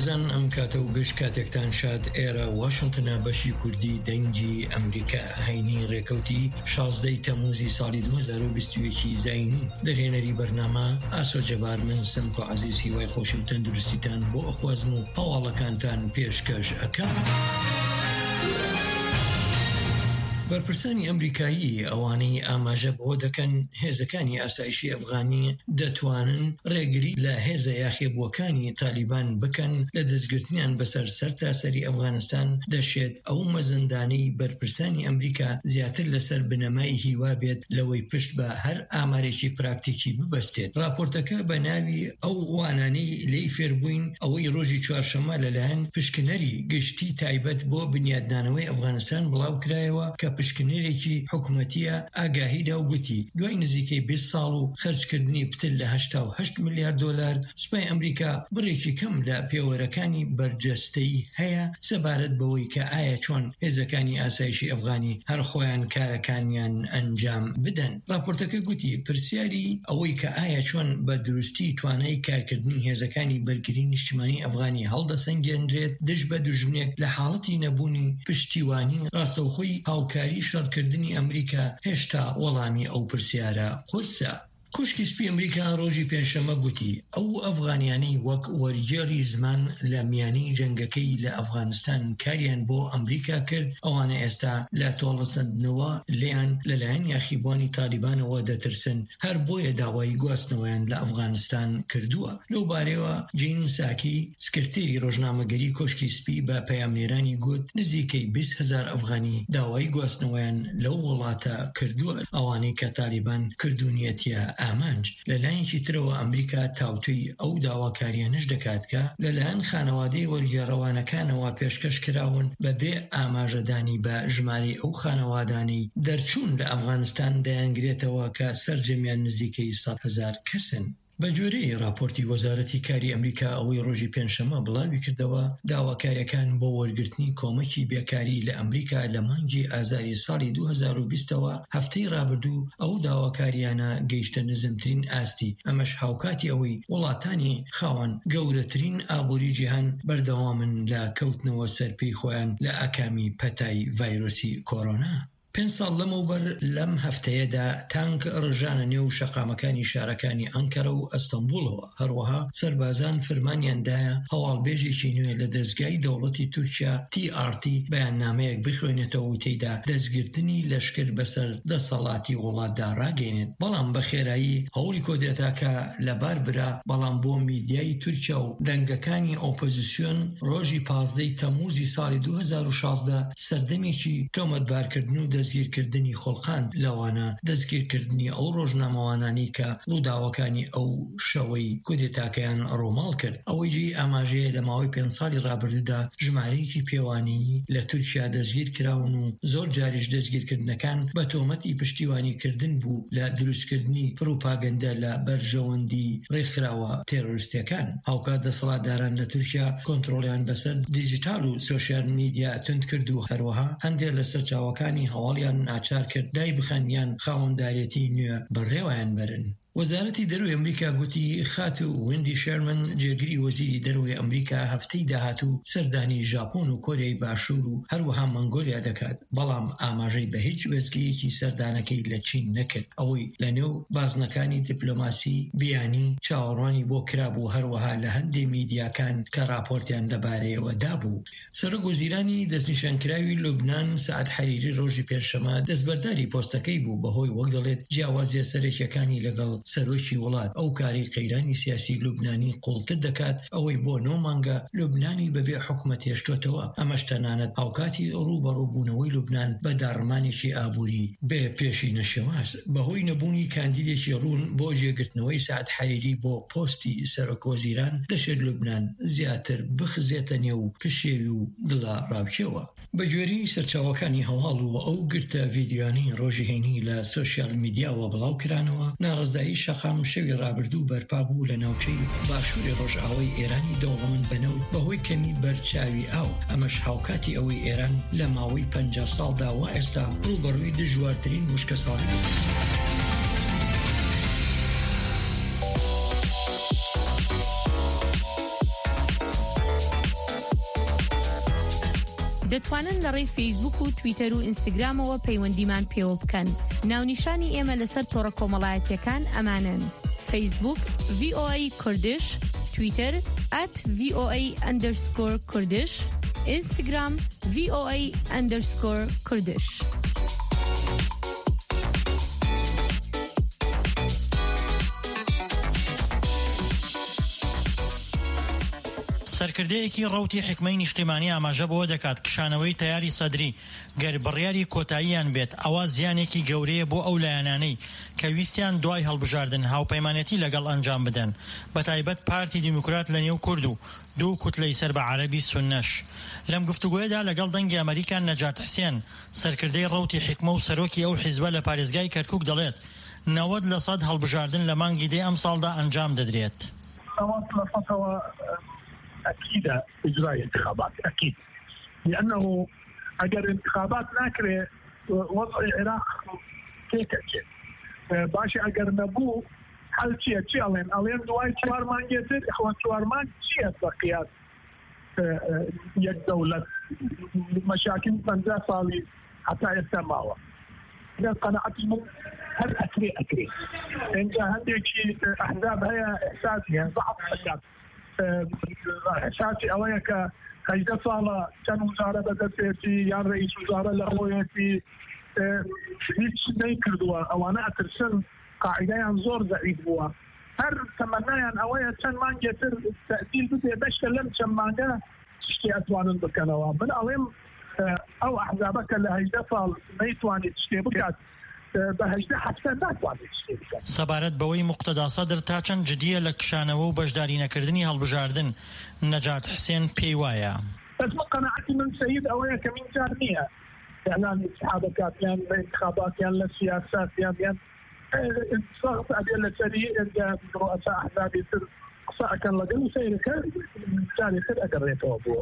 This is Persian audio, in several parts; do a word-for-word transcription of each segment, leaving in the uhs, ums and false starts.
بەڕێزان ئەم کاتە و گشت کاتێکتان شاد ئێرە واشنتنە بەشی کوردی دەنگی ئەمریکا هەینی ڕێکەوتی شازدەی تەموزی ساڵی دوو هەزار و بیست و یەک زاینی دەرهێنەری بەرنامە ئاسۆ جەبار من سمک و عەزیزی وای خۆشی و تەندروستیتان بۆ ئەخوازم و هەواڵەکانتان پێشکەش ئەکەم. بەرپرسانی ئەمریکایی ئەوانەی ئاماژە بۆ دەکەن هێزەکانی ئاسایشی ئەفغانی دەتوانن ڕێگری لە هێزە یاخێبووەکانی تالیبان بکەن لە دەستگرتنیان بەسەر سەرتاسەری ئەفغانستان دەشێت ئەو مەزەندانەی بەرپرسانی ئەمریکا زیاتر لەسەر بنەمای هیوا بێت لەوەی پشت بە هەر ئامارێکی پراکتیکی ببەستێت. راپۆرتەکە بە ناوی ئەو وانانەی لی فێربووین ئەوەی ڕۆژی چوارشەممە لەلایەن پشکنەری گشتی تایبەت بۆ بنیادنانەوەی ئەفغانستان بڵاو کرایەوە کە پشکنەرێکی حکوومەتیە ئاگاهیدا و گوتی دوای نزیکەی بیست ساڵ و خەرجکردنی پتر لە هەشتا و هەشت ملیار دۆلار سوپای ئەمریکا بڕێکی کەم لە پێوەرەکانی بەرجەستەی هەیە سەبارەت بەوەی کە ئایا چۆن هێزەکانی ئاسایشی ئەفغانی هەر خۆیان کارەکانیان ئەنجام بدەن. راپۆرتەکە گوتی پرسیاری ئەوەی کە ئایا چۆن بە دروستی توانای کارکردنی هێزەکانی بەرگری نیشتیمانی ئەفغانی هەڵدەسەنگێنرێت دژ بە دوژمنێک لە حاڵەتی نەبوونی پشتیوانی ڕاستەوخۆی هاوکاری شەڕکردنی ئەمریکا هێشتا وەڵامی ئەو پرسیارە قورسە. کوشکی سپی ئەمریکا ڕۆژی پێنجشەممە گوتی ئەو ئەفغانیانەی وەک وەرگێڕی زمان لە میانەی جەنگەکەی لە ئەفغانستان کاریان بۆ ئەمریکا کرد ئەوانە ئێستا لە تۆڵەسەندنەوە لیان لەلایەن یاخیبوانی تالیبانەوە دەترسن هەر بۆیە داوای گواستنەوەیان لە ئەفغانستان کردووە. لەو بارەوە جین ساکی سکرتێری ڕۆژنامەگەری کوشکی سپی بە پەیامنێرانی گوت نزیکەی بیست هەزار ئەفغانی داوای گواستنەوەیان لەو وڵاتە کردووە ئەوانەی کە تالیبان کردوونیەتە ئامانج. لەلایەنی ترەوە ئەمریکا تاوتوی ئەو داواکاریانش دەکات کە لەلایەن خانەوادەی وەرگێڕەوانەکانەوە پێشکەش کراون بەبێ ئاماژەدانی بە ژمارەی ئەو خانەوادانەی دەرچوون لە ئەفغانستان دەیانگرێتەوە کە سەرجەمیان نزیکەی سەد هەزار کەسن. بە جۆرەی راپۆرتی وەزارەتی کاری ئەمریکا ئەوەی ڕۆژی پێنجشەممە بڵاوی کردەوە داواکاریەکان بۆ وەرگرتنی کۆمەکی بێکاری لە ئەمریکا لە مانگی ئازاری ساڵی دوو هەزار و بیستەوە هەفتەی ڕابردوو ئەو داواکاریانە گەیشتە نزمترین ئاستی ئەمەش هاوکاتی ئەوەی وڵاتانی خاوەن گەورەترین ئابووری جیهان بەردەوامن لە کەوتنەوە سەرپێی خۆیان لە ئاکامی پەتای ڤایرۆسی کۆرۆنا. پێنج ساڵ لەمەوبەر لەم هەفتەیەدا تانک ڕژانە نێو شەقامەکانی شارەکانی ئەنکەرە و ئەستەمبولەوە. هەروەها سەربازان فەرمانیاندایە هەواڵبێژێکی نوێ لە دەستگای دەوڵەتی تورکیا تی ئار تی بەیاننامەیەک بخوێنێتەوە و تێیدا دەستگرتنی لەشکر بەسەر دەسەڵاتی وڵاتدا ڕاگەێنێت. بەڵام بە خێرایی هەوڵی کۆدێتاکە لەبار برا بەڵام بۆ میدیای تورکیا و دەنگەکانی ئۆپۆزیسیۆن ڕۆژی پازدەی تەموزی ساڵی دوو هەزار و شازدە سەردەمێکی تۆمەتبارکردن و دەستگیرکردنی خۆڵخاند لەوانە دەستگیرکردنی ئەو ڕۆژنامەوانانی کە ڕووداوەکانی ئەو شەوەی کودێتاکەیان ڕۆماڵ کرد. ئەوەی جێی ئاماژەیە لە ماوەی پێنج ساڵی ڕابردوودا ژمارەیەکی پێوانەیی لە تورکیا دەستگیر کراون و زۆر جاریش دەستگیرکردنەکان بە تۆمەتی پشتیوانیکردن بوو لە دروستکردنی پروپاگەندە لە بەرژەوەندی ڕێکخراوە تێرۆریستەکان. هاوکات دەسەڵاتداران لە تورکیا کۆنتڕۆڵیان بەسەر دیجیتال و سۆشیال میدیا تند کرد و هەروەها هەندێک لە سەرچاوەکانی هەواڵیان ناچار کرد دای بخەنیان خاوەنداریەتی نوێ بەڕێوەیان بەرن. وەزارەتی دەروی ئەمریکا گوتی خات و وێندی شێرمن جێگری وەزیری دەروی ئەمریکا هەفتەی داهاتوو سەردانی ژاپۆن و کۆریای باشوور و هەروەها مەنگۆلیا دەکات بەڵام ئاماژەی بە هیچ وێستگەیەکی سەردانەکەی لە چین نەکرد. ئەوەی لە نێو بازنەکانی دیپلۆماسی بیانی چاوەڕوانی بۆ کرابوو هەروەها لە هەندێک میدیاکان کە راپۆرتیان لەبارەیەوە دابوو. سەرۆکوەزیرانی دەستنیشانکراوی لوبنان سەعەد حەریری ڕۆژی پێنجشەممە دەستبەرداری پۆستەکەی بوو بەهۆی وەک دەڵێت جیاوازیە سەرەکیەکانی لەگەڵ سەرۆکی وڵات ئەو کاری قەیرانی سیاسی لوبنانی قوڵتر دەکات ئەوەی بۆ نۆ مانگە لوبنانی بەبێ حکومەت هێشتۆتەوە. ئەمەش تەنانەت هاوکاتی ڕوبەڕووبوونەوەی لوبنان بە داڕمانێکی ئابووری بێ پێشی نەشێواز بەهۆی نەبوونی کاندیدێکی ڕوون بۆ جێگرتنەوەی سەعەد حەریری بۆ پۆستی سەرۆکوەزیران دەشێت لوبنان زیاتر بخزێتە نێو پشێوی و دڵە ڕاوچێوە. بە جۆری سەرچاوەکانی هەواڵ و ئەو گرتە ڤیدیۆیانەی ڕۆژی هەینی لە سۆشیال میدیاوە بڵاو کرانەوە ناڕزایی شەقام شەوی ڕابردوو بەرپا بوو لە ناوچەی باشووری ڕۆژئاوای ئێرانی دەوڵەمەند بەنەوت بەهۆی کەمی بەرچاوی ئاو. ئەمەش هاوکاتی ئەوەی ئێران لە ماوەی پەنجا ساڵدا وا ئێستا ڕوبەڕووی دژوارترین وشکە ساڵی بوو. دەتوانن لە ڕێی فەیسبوک و تویتەر و ئینستاگرامەوە پەیوەندیمان پێوە بکەن. ناونیشانی ئێمە لەسەر تۆڕە کۆمەڵایەتیەکان ئەمانن: فەیسبوک ڤی ئۆ ئەی کوردش، تویتر ئەت ڤی ئۆ ئەی ئەندەرسکۆر کوردش، ئینستاگرام ڤی ئۆ ئەی ئەندەرسکۆر کوردش. سەرکردەیەکی ڕەوتی حکمەی نیشتیمانی ئاماژە بەوە دەکات کشانەوەی تەیاری سەدری گەر بڕیاری کۆتاییان بێت ئەوە زیانێکی گەورەیە بۆ ئەو لایەنانەی کە ویستیان دوای هەڵبژاردن هاوپەیمانەتی لەگەڵ ئەنجام بدەن، بەتایبەت پارتی دیموکرات لە نێو کورد و دوو کوتلەی سەر بە عەرەبی سوننەش. لەم گفتوگۆیەدا لەگەڵ دەنگی ئەمریکا نەجات حسێن سەرکردەی ڕەوتی حکمە و سەرۆکی ئەو حیزبە لە پارێزگای کەرکووک دەڵێت نەوەد لە سەد هەڵبژاردن لە مانگی دێ ئەم ساڵدا ئەنجام دەدرێت. أكيد إجراء انتخابات أكيد، لأنه أجر انتخابات ناكرة وضع العراق كيف أكيد باشي أجر نبو حل شيء شيء ألين ألين دواي شوار مان جسر إخوان شوار مان شيء بقيات يك دولة مشاكل بنزا صالي حتى يستمعوا. إذا قناعت من هل أكري أكري إن عندك أحزاب هي إحساسية ضعف أحزاب إحساسي أويك هيدا صالة كان وزارة بدأتي يان رئيس وزارة لأويتي هيك نيكردوا أو أنا أترسل قاعدة ينظر ضعيف بوا هر تمنيان أويا كان ما نجتر تأثير بدي بشكلم كان ما نجا تشتي أتوان بكنوا من ألم أو أحزابك اللي هيدا صال نيتواني تشتي بكات بەهشدە حەفسە ناتوانێت سەبارەت بەوەی موقتەدا سەدر تا چەند جدیە لە کشانەوە و بەشداری نەکردنی هەڵبژاردن نەجات حسێن پێی وایە. بەس من قەناعەتی من سەید ئەوەیە کە من جار نییە ئێعلان انتخابەکاتیان لە انتخاباتیان لە سیاساتیان یان سەغت ئەبێ لەسەری ڕوئەسا ئەحزابی تر قسە ئەکەن لەگەڵ و سەیرەکە جارێ تر ئەگەڕێتەوە بۆ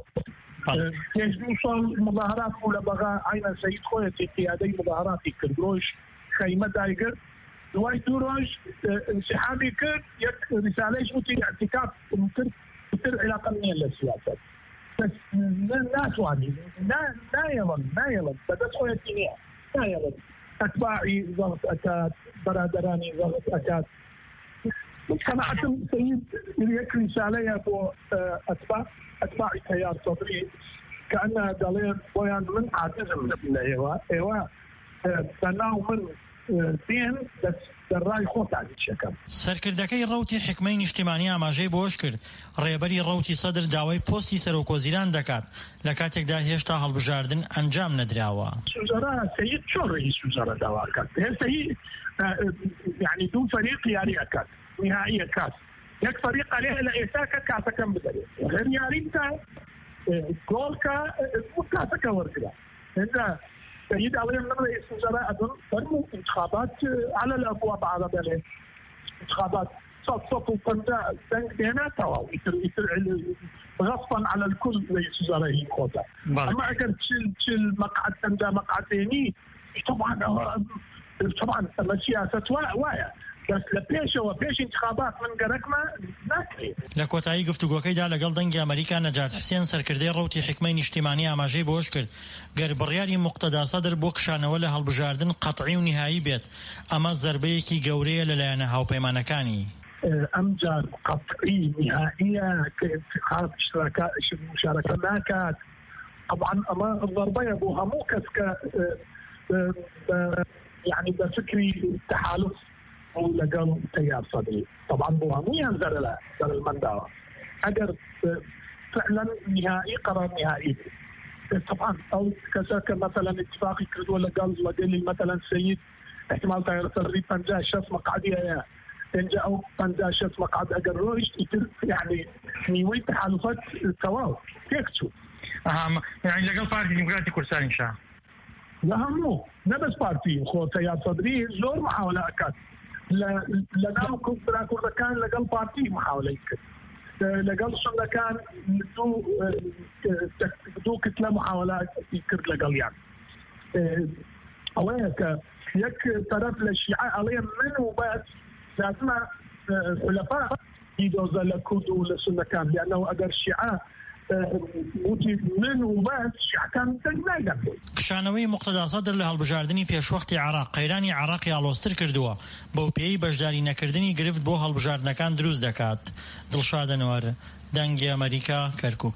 پێش دوو ساڵ مظاهرات بوو لە بەغا عینە سەید خۆیەتی قیادەی مظاهراتی کرد ڕۆژ خەیمە دایگرت دوای دوو ڕۆژ انسحابی کرد یەک ریسالەیش وتی اعتکاف کرد تر علاقەم نییە لە سیاست بەس ناتوانی نایەڵن نایەڵن بەدەست خۆیەتی نییە نایەڵن ئەتباعی زەغت ئەکات بەرادەرانی زەغت ئەکات قەناعەتم سەید یەک ریسالەیە بۆ ئەتباع أتباع تيار صدري كأنها دليل بيان من عاجزم لإيوا إيوا بناو من دين بس الرأي خوت على الشكل. سەرکردەکەی ڕەوتی حکمەی نیشتیمانی ئاماژەی بۆش کرد ڕێبەری ڕەوتی سەدر داوای پۆستی سەرۆکۆزیران دەکات لە کاتێکدا هێشتا هەڵبژاردن ئەنجام نەدراوە. وزراء سيد شو رئيس وزراء داوا كات هسه هي يعني دون فريق ياري أكاد نهائي كاس يك فريق عليها لإيساكا كاسا كم بدري غير يارينتا جولكا كاسا كوركلا إذا سيد علي من رئيس وزراء أظن فرموا انتخابات على الأبواب على بالي انتخابات صوت صوت وفندا بنك بيناتها يصير يصير غصبا على الكل رئيس وزراء هي كوتا أما أكر تشيل تشيل مقعد تندا مقعديني طبعا طبعا السياسة وايا بس لپیشەوە پێش انتخابات من گەرەکمە ناکرێت. لە کۆتایی گفتوگۆکەیدا لەگەڵ دەنگی ئەمریکا نەجات حسێن سەرکردەی ڕەوتی حکمەی نیشتیمانی ئاماژەی بۆش کرد گەر بڕیاری موقتەدا سەدر بۆ کشانەوە لە هەڵبژاردن قەتعی و نهایی بێت ئەمە زەربەیەکی گەورەیە لەلایەنە هاوپەیمانەکانی. ئەم جار قەتعی نهاییە کە انتخاب مشارەکە ناکات طبعا ئەمە ضربەیە بۆ هەموو کەس کە يعني بفكري تحالف أو لقل تيار صدري طبعا بوها مو ينزل له زر المنداوة أقر فعلا نهائي قرار نهائي طبعا أو كذلك مثلا اتفاقي كرد ولا قال لقل مثلا سيد احتمال تيار صدري بنجا شخص مقعدية إن جاءوا بنجا شخص مقعد أقر روش يعني نيوي تحالفات التواو كيف تشوف؟ أهم يعني لقل بارتي ديمقراطي كردستان إن شاء لا همو نبس بارتي خو تيار صدري زور محاولة أكاد لقال كردستان كردستان لقال بارتي محاولة يكد لقال سندكان دو دو كتلة محاولات يكرد لقال يعني أويك يك طرف للشيعة عليهم منه بس لازم حلفاء يدوز لكرد ولسندكان لأنه أجر الشيعة وتی من و بس شعکان تنگای دەکەوت. کشانەوەی مقتەدا سەدر لە هەڵبژاردننی پێشوەختی عراق قەیرانی عراقی ئاڵۆزتر کردووە بەو پێی بەشداری نەکردنی گرفت بۆ هەڵبژاردنەکان دروست دەکات. دڵشاد ئەنوەر، دەنگی ئەمریکا، کەرکووک.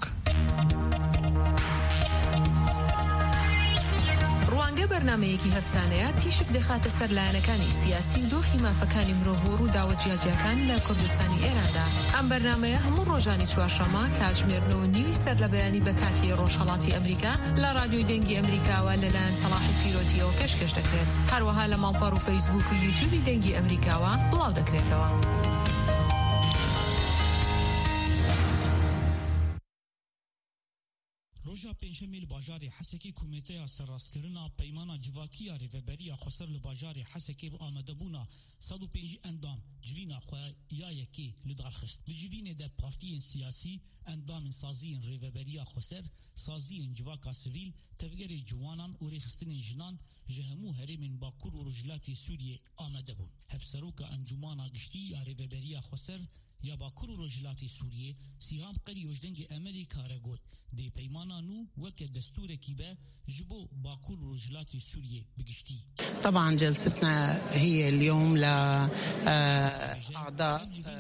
بەرنامەیەکی هەفتانەیە تیشک دەخاتە سەر لایەنەکانی سیاسی و دۆخی مافەکانی مرۆڤ و ڕووداوە جیاجیەکان لە کوردستانی ئێراندا. ئەم بەرنامەیە هەموو ڕۆژانی چوارشەممە کاتژمێرنەوە نیوی سەر لە بەیانی بە کاتی ڕۆژهەڵاتی ئەمریکا لە رادیۆی دەنگی ئەمریکاوە لەلایەن سەلاحی پیرۆتیەوە پێشکەش دەکرێت. هەروەها لە ماڵپەڕ و فەیسبوک و یوتیوبی دەنگی ئەمریکاوە بڵاو دەکرێتەوە. روژا پێنجشەممە لە باژارێ حەسەکەی کومێتەیە سەرڕاستکردنا پەیمانە جڤاکیە رێڤەبەریە خۆسەر لە باژارێ حەسەکەی بە ئامادەبوونا سەد و پێنج ئەندام جوینا خوایەکێ لەداخست. لە جوینێدا پارتیên سیاسی ئەندامên سازیên rêveberiya xweser, saziyên civaka sivîl, tevgerê ciwanan û rêxistinên jinan ji hemû herêmên Bakur û Rojhilatê Sûriyê amade bûn. Hevseroka encumana giştî ya rêveberiya xweser ya Bakur û Rojhilatê Sûriyê Sîham Qerî Ojdengê Amerîka re got dê peymana nû weke destûrekî be ji bo Bakur û Rojhilatê Sûriyê bigiştî. طبعا جلستنا هي اليوم لأعضاء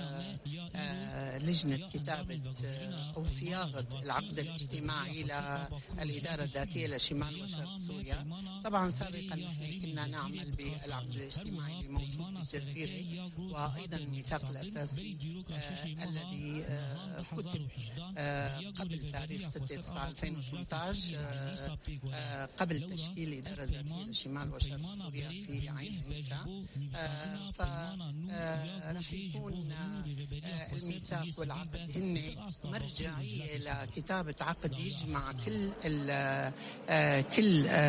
لجنة كتابة أو صياغة العقد الاجتماعي للإدارة الذاتية لشمال وشرق سوريا. طبعا سابقا كنا نعمل بالعقد الاجتماعي الموجود في الجزيرة وأيضا الميثاق الأساسي الذي كتب قبل تاريخ ستة تسعة ألفين وثمانية عشر قبل تشكيل الإدارة الذاتية لشمال وشرق سوريا في عين موسى. فرح يكون الميثاق والعقد هن مرجعية لكتابة عقد يجمع كل كل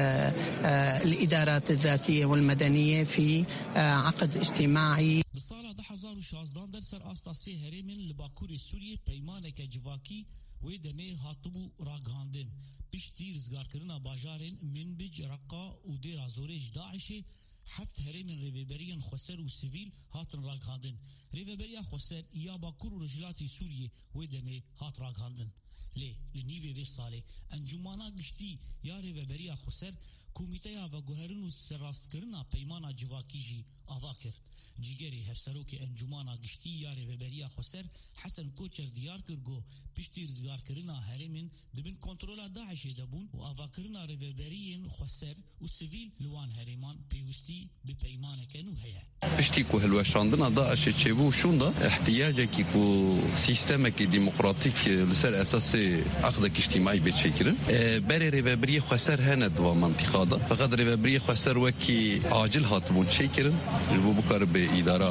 الإدارات الذاتية والمدنية في عقد اجتماعي. بسالة ده هزار وشازدان در سر آستاسي هرمين لباكور سوريا پیمانك جواكي ويدمي هاتبو راگهاندن بشتي رزگار کرنا باجارين منبج رقا و دير زوريج داعشي حفت هرمين ريفبريان خسر و سيفيل هاتن راگهاندن ريفبريا خسر يا باكور و رجلاتي سوريا ويدمي هات راگهاندن لي لنيوي في صالي انجمانا گشتي يا ريفبريا خسر کومیتەیە و گوهرن و سەرڕاستکردنا پەیمانە جڤاکیژی ئاوا کرد. جیگەری هەفسەرۆکی ئەنجومانە گشتی یا رێڤەبەریە خۆسەر حەسەن کۆچەر دیار کردگۆ پشتی ڕزگارکردنا هەرێمن دەبن کۆنترۆلا داعشێ دەبوون و ئاواکردنا رێڤەبەریên خۆسەر و سڤیل لەوان هەرێمان پێویستی بە پەیمانەکەن و هەیە. پشتی کو هەلوەشاندنا داعشێ چێبوو شوندا احتیاجێکی کو سیستەمێکی دیموکراتیک لەسەر ئەساسێ عەقدێکی اجتیماعی بێت چێکردن بەرێ رێڤەبەریە خۆسەر هەنە دوا منطقە فقط ريفبريه خسر وكي عاجل هاتبون شيكرن جبو بكر بإدارة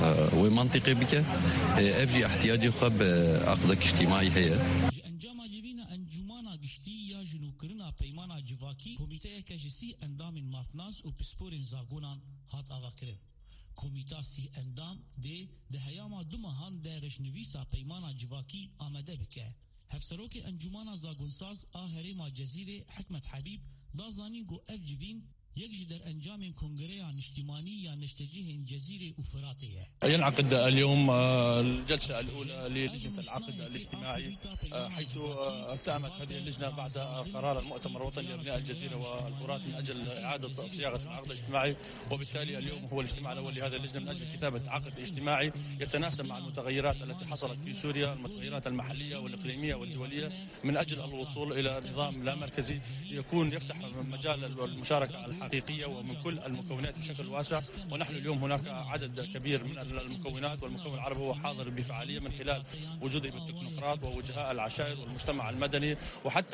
ومنطقة بك أبجي احتياجي خب عقدك اجتماعي هي انجام جبينا انجمانا گشتي يا جنو كرنا پیمانا جواكي كوميتايا كجسي اندام مافناس و پسپورين زاگونان هات آواكرن كوميتا سي اندام دي دهياما دمهان ده رشنويسا پیمانا جواكي آمده بك هفسروكي انجمانا زاگونساز آهرما جزيرة حكمت حبيب دازاني جو اف جيفين يجي در انجام كونغريا اجتماعي يا نشتجيه جزيره وفراتيه. ينعقد اليوم الجلسه الاولى للجنه العقد الاجتماعي حيث التأمت هذه اللجنه بعد قرار المؤتمر الوطني لابناء الجزيره والفرات من اجل اعاده صياغه العقد الاجتماعي، وبالتالي اليوم هو الاجتماع الاول لهذه اللجنه من اجل كتابه عقد اجتماعي يتناسب مع المتغيرات التي حصلت في سوريا، المتغيرات المحليه والاقليميه والدوليه، من اجل الوصول الى نظام لا مركزي يكون يفتح مجال المشاركه حقيقية ومن كل المكونات بشكل واسع. ونحن اليوم هناك عدد كبير من المكونات، والمكون العربي هو حاضر بفعالية من خلال وجوده بالتكنوقراط ووجهاء العشائر والمجتمع المدني وحتى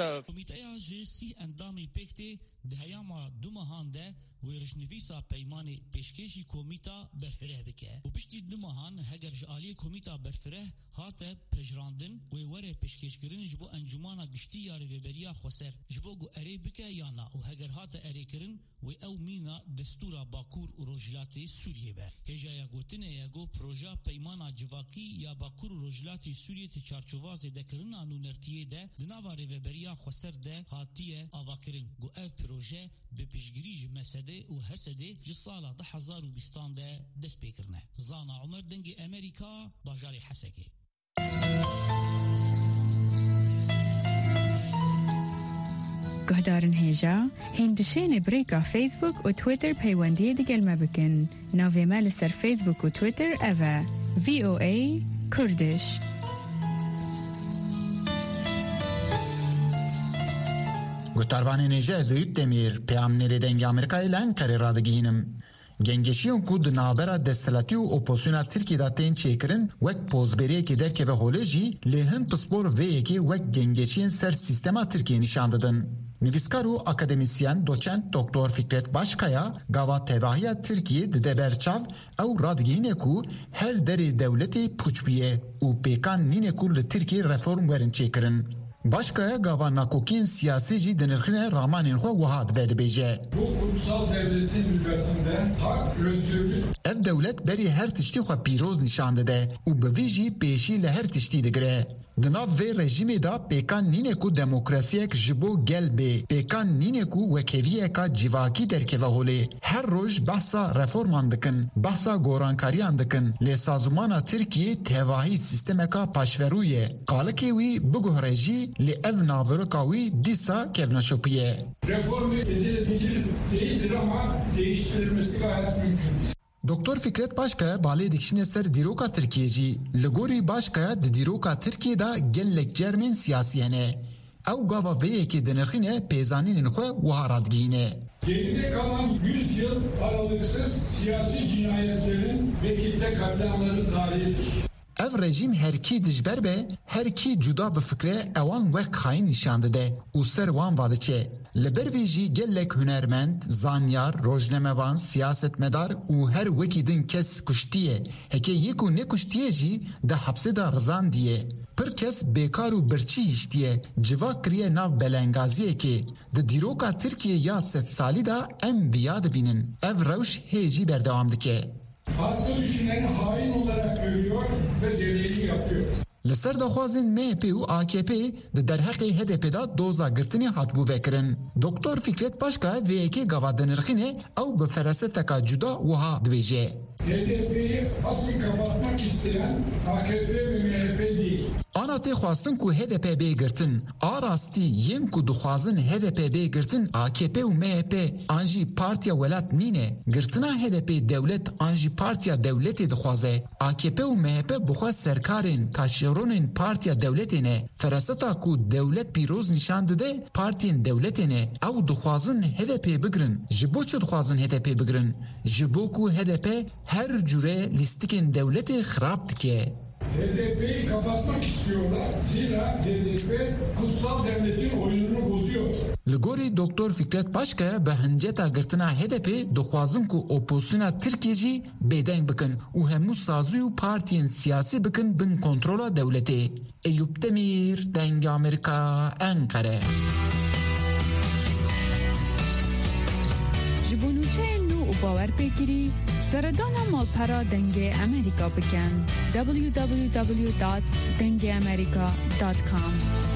دهياما دومهان ده ويرشنفيسا بيماني بيشكيشي كوميتا برفره بكه وبشتي دومهان هجر جالي كوميتا برفره هاته بجراندن ويوره بيشكيشكرين جبو انجمانا گشتي يا ريفبريا خسر جبو جو اري بكه يانا وهجر هاته اري كرين و او مينا دستورا باكور و روجلاتي سوريا به هجا يا گوتنه يا جو پروژا پيمانا جواكي يا باكور و روجلاتي سوريا تي چارچوواز ده کرنا نو نرتيه ده دناوا ريفبريا خسر ده هاتيه اواكرين جو اف پروژه به پیشگیری مسده و حسده جسالا ده هزار و بیستان ده دست پیکرنه. زانا عمر دنگ امریکا باجاری حسکی. گهدارن هیجا هندشین بریکا فیسبوک و تویتر پیوندی دیگل ما بکن. ناوی مال سر فیسبوک و تویتر اوه وی او ای کردش. گوتاروانی نجا زوید دمیر پیام نری دنگ امریکای لان کاری را دگینم. گنگشیون کود نابرا دستلاتی و اپوزیسیون ترکی دا تین چیکرن وک پوزبری که در که به هولجی لهن پسپور وی که وک گنگشیون سر سیستما ترکی نشان دادن. نویسکارو اکادمیسیان دوچنت دکتر فکرت باشکایا گاوا تباهی ترکیه ده برچاو او رادگینه کو هر دری دولتی پوچبیه و پیکان نینه کو لترکی رفورم ورن چیکرن. Başkaya gava nakokin siyasici denirkine rağmanin xo vahat vedi beje. Bu kurumsal devletin hükümetinden hak, özgürlük. Ev devlet beri her tişti xo piroz nişandı de u beviji peşi le her tişti digre. Dinav ve rejimi da pekan nine ku demokrasiyek jibo gelbe pekan nine ku vekeviye ka civaki derkeve hole her roj bahsa reforman dikin bahsa gorankariyan dikin le sazumana Türkiye tevahi sistemeka paşveruye kalikewi buguhreji le ev navrakawi disa kevnaşopiye. Reform edilebilir değildir ama değiştirilmesi gayet mümkün. Doktor Fikret Başkaya balê dikişine ser dîroka Tirkiye jî li gorî Başkaya di dîroka Tirkiye da gelek cermên siyasiyene ew gava vêyekê dinirxîne pêzanînên xwe wiha radgihîne. Geride kalan yüz yıl aralıksız siyasi cinayetlerin ve kitle katliamları tarihidir. Ev rejim herkî dijber be herkî cuda bi fikre ewan wek xayîn nîşan dide û ser wan vadiçe. Li ber vê jî gelek hunermend, zanyar, rojnamevan, siyasetmedar û her wekî din kes kuştiye. Heke yek û nekuştiye jî di hepsê da rizandiye. Pir kes bêkar û birçî hîştiye. Civa kiriye nav belengaziyekê. Di dîroka Tirkiye ya sed salî da em viya dibînin. Ev rewş hê jî berdewam dike. Farklı düşüneni hain olarak görüyor ve gereğini yapıyor. Li ser daxwazên M H P û A K P di derheqê H D P da doza girtinê hatbû vekirin. Doktor Fikret Başkaya vêyekê gava dinirxîne ew bi feraseteka cuda wiha dibêje. H D P'yi asıl kapatmak isteyen A K P ve M H P değil. Ana tê xwastin ku H D P bê girtin. A rastî yên ku dixwazin H D P bê girtin A K P û M H P an jî Partiya Welat nîne. Girtina H D P dewlet an jî Partiya Dewletê dixwaze. A K P û M H P bixwe serkarên taşeronên Partiya Dewletê ne. Feraseta ku dewlet pîroz nîşan dide partiyên dewletê ne. Ew dixwazin H D P bigirin. Ji bo çi dixwazin H D P bigirin? Ji bo ku H D P her cure lîstikên dewletê xirab dike. H D P'yi kapatmak istiyorlar. Zira H D P kutsal devletin oyununu bozuyor. Li gorî Doktor Fikret Başkaya bi hinceta girtina H D P dixwazin ku opozisyona Tirkiye jî bêdeng bikin û hemû sazî û partiyên siyasî bikin bin kontrola dewletê. Eyüp Demir, Deng Amerika, Ankara. Ji bo nûçeyên nû û bawerpêkirî Seredana malpera dengê Amerîka bikin. w w w dot dengê amerika dot com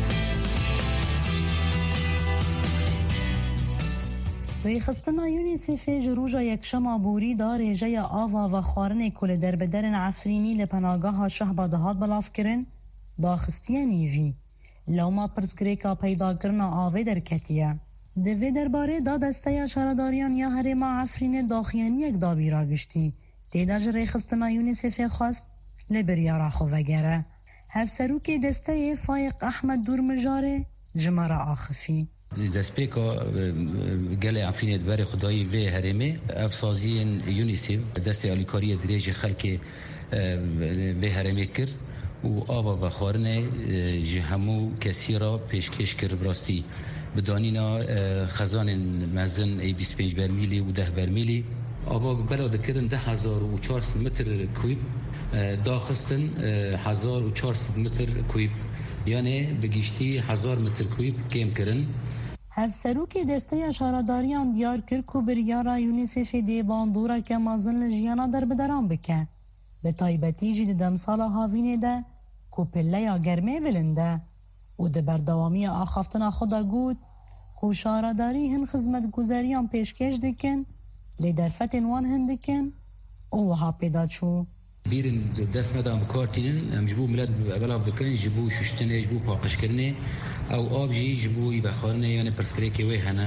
Rêxistina UNICEFê ji roja yekşema borî da rêjeya ava ve xwarinê ku li derbederên Efrînî li penagaha Şehba dihat belavkirin, daxistiya nîvî. Lewma pirsgirêka peydakirina avê derketiye. Di vê derbarê da desteya şaradariyan ya herêma Efrînê daxiyaniyek dabî ragiştî. Têda ji rêxistina UNICEFê xwest li biryara xwe vegere. Hevserûkê desteyê Fayiq Ehmed Dûrmijarê ji me re axifî. دەستپێکە گەلێ ئەفرینێ دەبارەی خودایی vê herêmê evsaziyên UNICEF destê alîkariya dirêjê xelkê vê herêmê kir û ava ve xwarinê ji hemû kesî ra pêşkêş kir bi rastî bi danîna xezanên mezin ê bîst û pênc bermîlî û deh bermîlî ava bela dikirin deh hezar û çar sed metr kûyb daxistin hezar û çar sed metr kûyb yani bi giştî hezar metr kûyb kêm kirin. Hevserûkê desteya şaradariyan diyar kir ku biryara UNICEFê dê bandoreke mezin li jiyana derbederan bike. Bi taybetî jî di demsala havînê de ku pilleya germê bilinde û di berdewamiya axaftina xwe de got ku şaradarî hin xizmetguzeriyan pêşkêş dikin, lê derfetên wan hin dikin û wiha pêda çû بیرن دست مدام کارتینن ام جبو ملت بلاف دکن جبو ششتنه جبو پاقش کرنه او آب جی جبو بخارنه یعنی پرسکری که وی هنه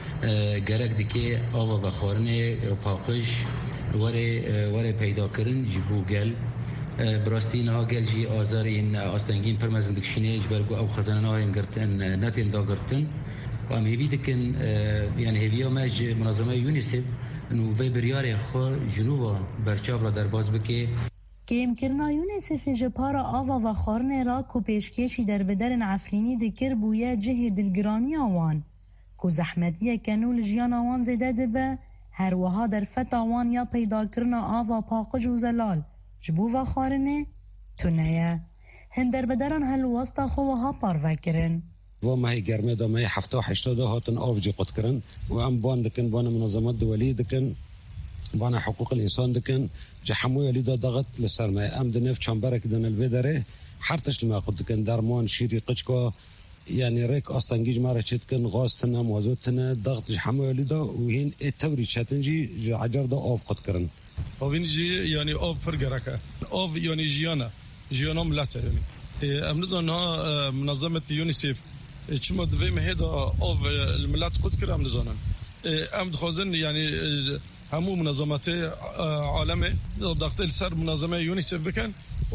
گرک دیگه آب بخارنه پاقش وره وره پیدا کردن جبو گل براستی نه گل جی آزار این آستانگین پرمزندک شینه اجبرگو او خزانه های انگرتن نتین داگرتن و ام هیوی دکن یعنی هیوی ماج منظمه یونیسف انو وی بریار خو جنوبا برچاو را در باز بکه کم کرنا یونیسف جپارا آوا و خارن را کو پیشکشی در بدرن عفرینی دکر بویا جه دلگرانی آوان کو زحمتیه کنول جیان آوان زیده دبه هر وها در فت آوان یا پیدا کرنا آوا پاقج و زلال جبو و خارنه تونیه هندر بدرن هل واسطا خو وها پارو کرن و ماهی گرمه دا ماهی هفته و هشته دا هاتن آف جی قد کرن و ام بان دکن بان منظمات دولی دکن بان حقوق الانسان دکن جا حموی لی دا ضغط لسرمای ام دنف چنبرک دن الویدره حرتش لما قد دکن درمان شیری قچکا يعني ريك أصلاً جيج مرة شتكن غاستنا موازوتنا ضغط حموي لدا وهين التوري شتنجي عجر دا أوف قد كرن. وينجي يعني أوف فرقركة أوف يعني جيانا جيانا ملاته يعني. أمنزنا منظمة يونيسيف كم دوي مهدا أوف الملات قد كرن أمنزنا. أم دخازن يعني همو منظمات عالمي ضغط السر منظمة يونيسيف بكن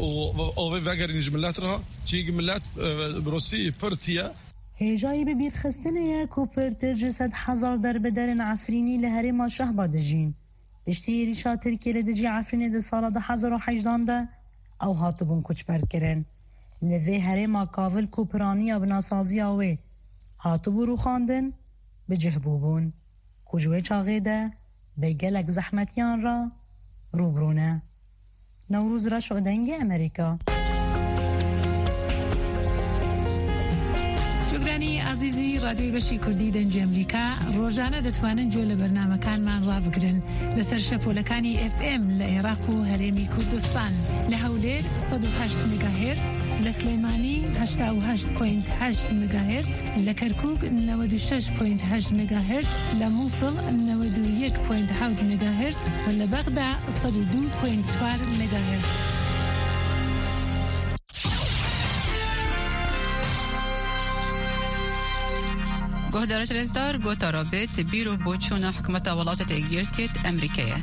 و وگر اینج ملت را چیگ ملت بروسی پرتیا هجای ببیر خستنه یا کوپرتر جسد هزار در بدرن عفرینی لهره ما شهبا دجین بشتی ریشا ترکی لدجی عفرینی ده سالا ده هزار و حجدان ده او هاتبون کچ برکرن لذه هره ما کاول کوپرانی بناسازی آوه هاتبو رو خاندن بجهبوبون کجوه چاقه ده بگلک زحمتیان را روبرونه نوروز را شدنگ امریکا جوگرانی عزیزی رادیوی بشی کردی دنج امریکا روزانه دتوانن جول برنامه کان من رافقرن لسر شپولکانی اف ام لعراق و هرمی کردستان لحولیر صد و هشت مگاهرتز لسلیمانی هشت و هشت پوینت هشت مگاهرتز لکرکوک نود و شش پوینت هشت مگاهرتز لموصل نود و یک پوینت هفت مگاهرتز و لبغداد صد و دو پوینت چهار مگاهرتز. گهدارش رزدار گوتا رابط بیرو بوچون حکمت ولایت ایالات امریکیه.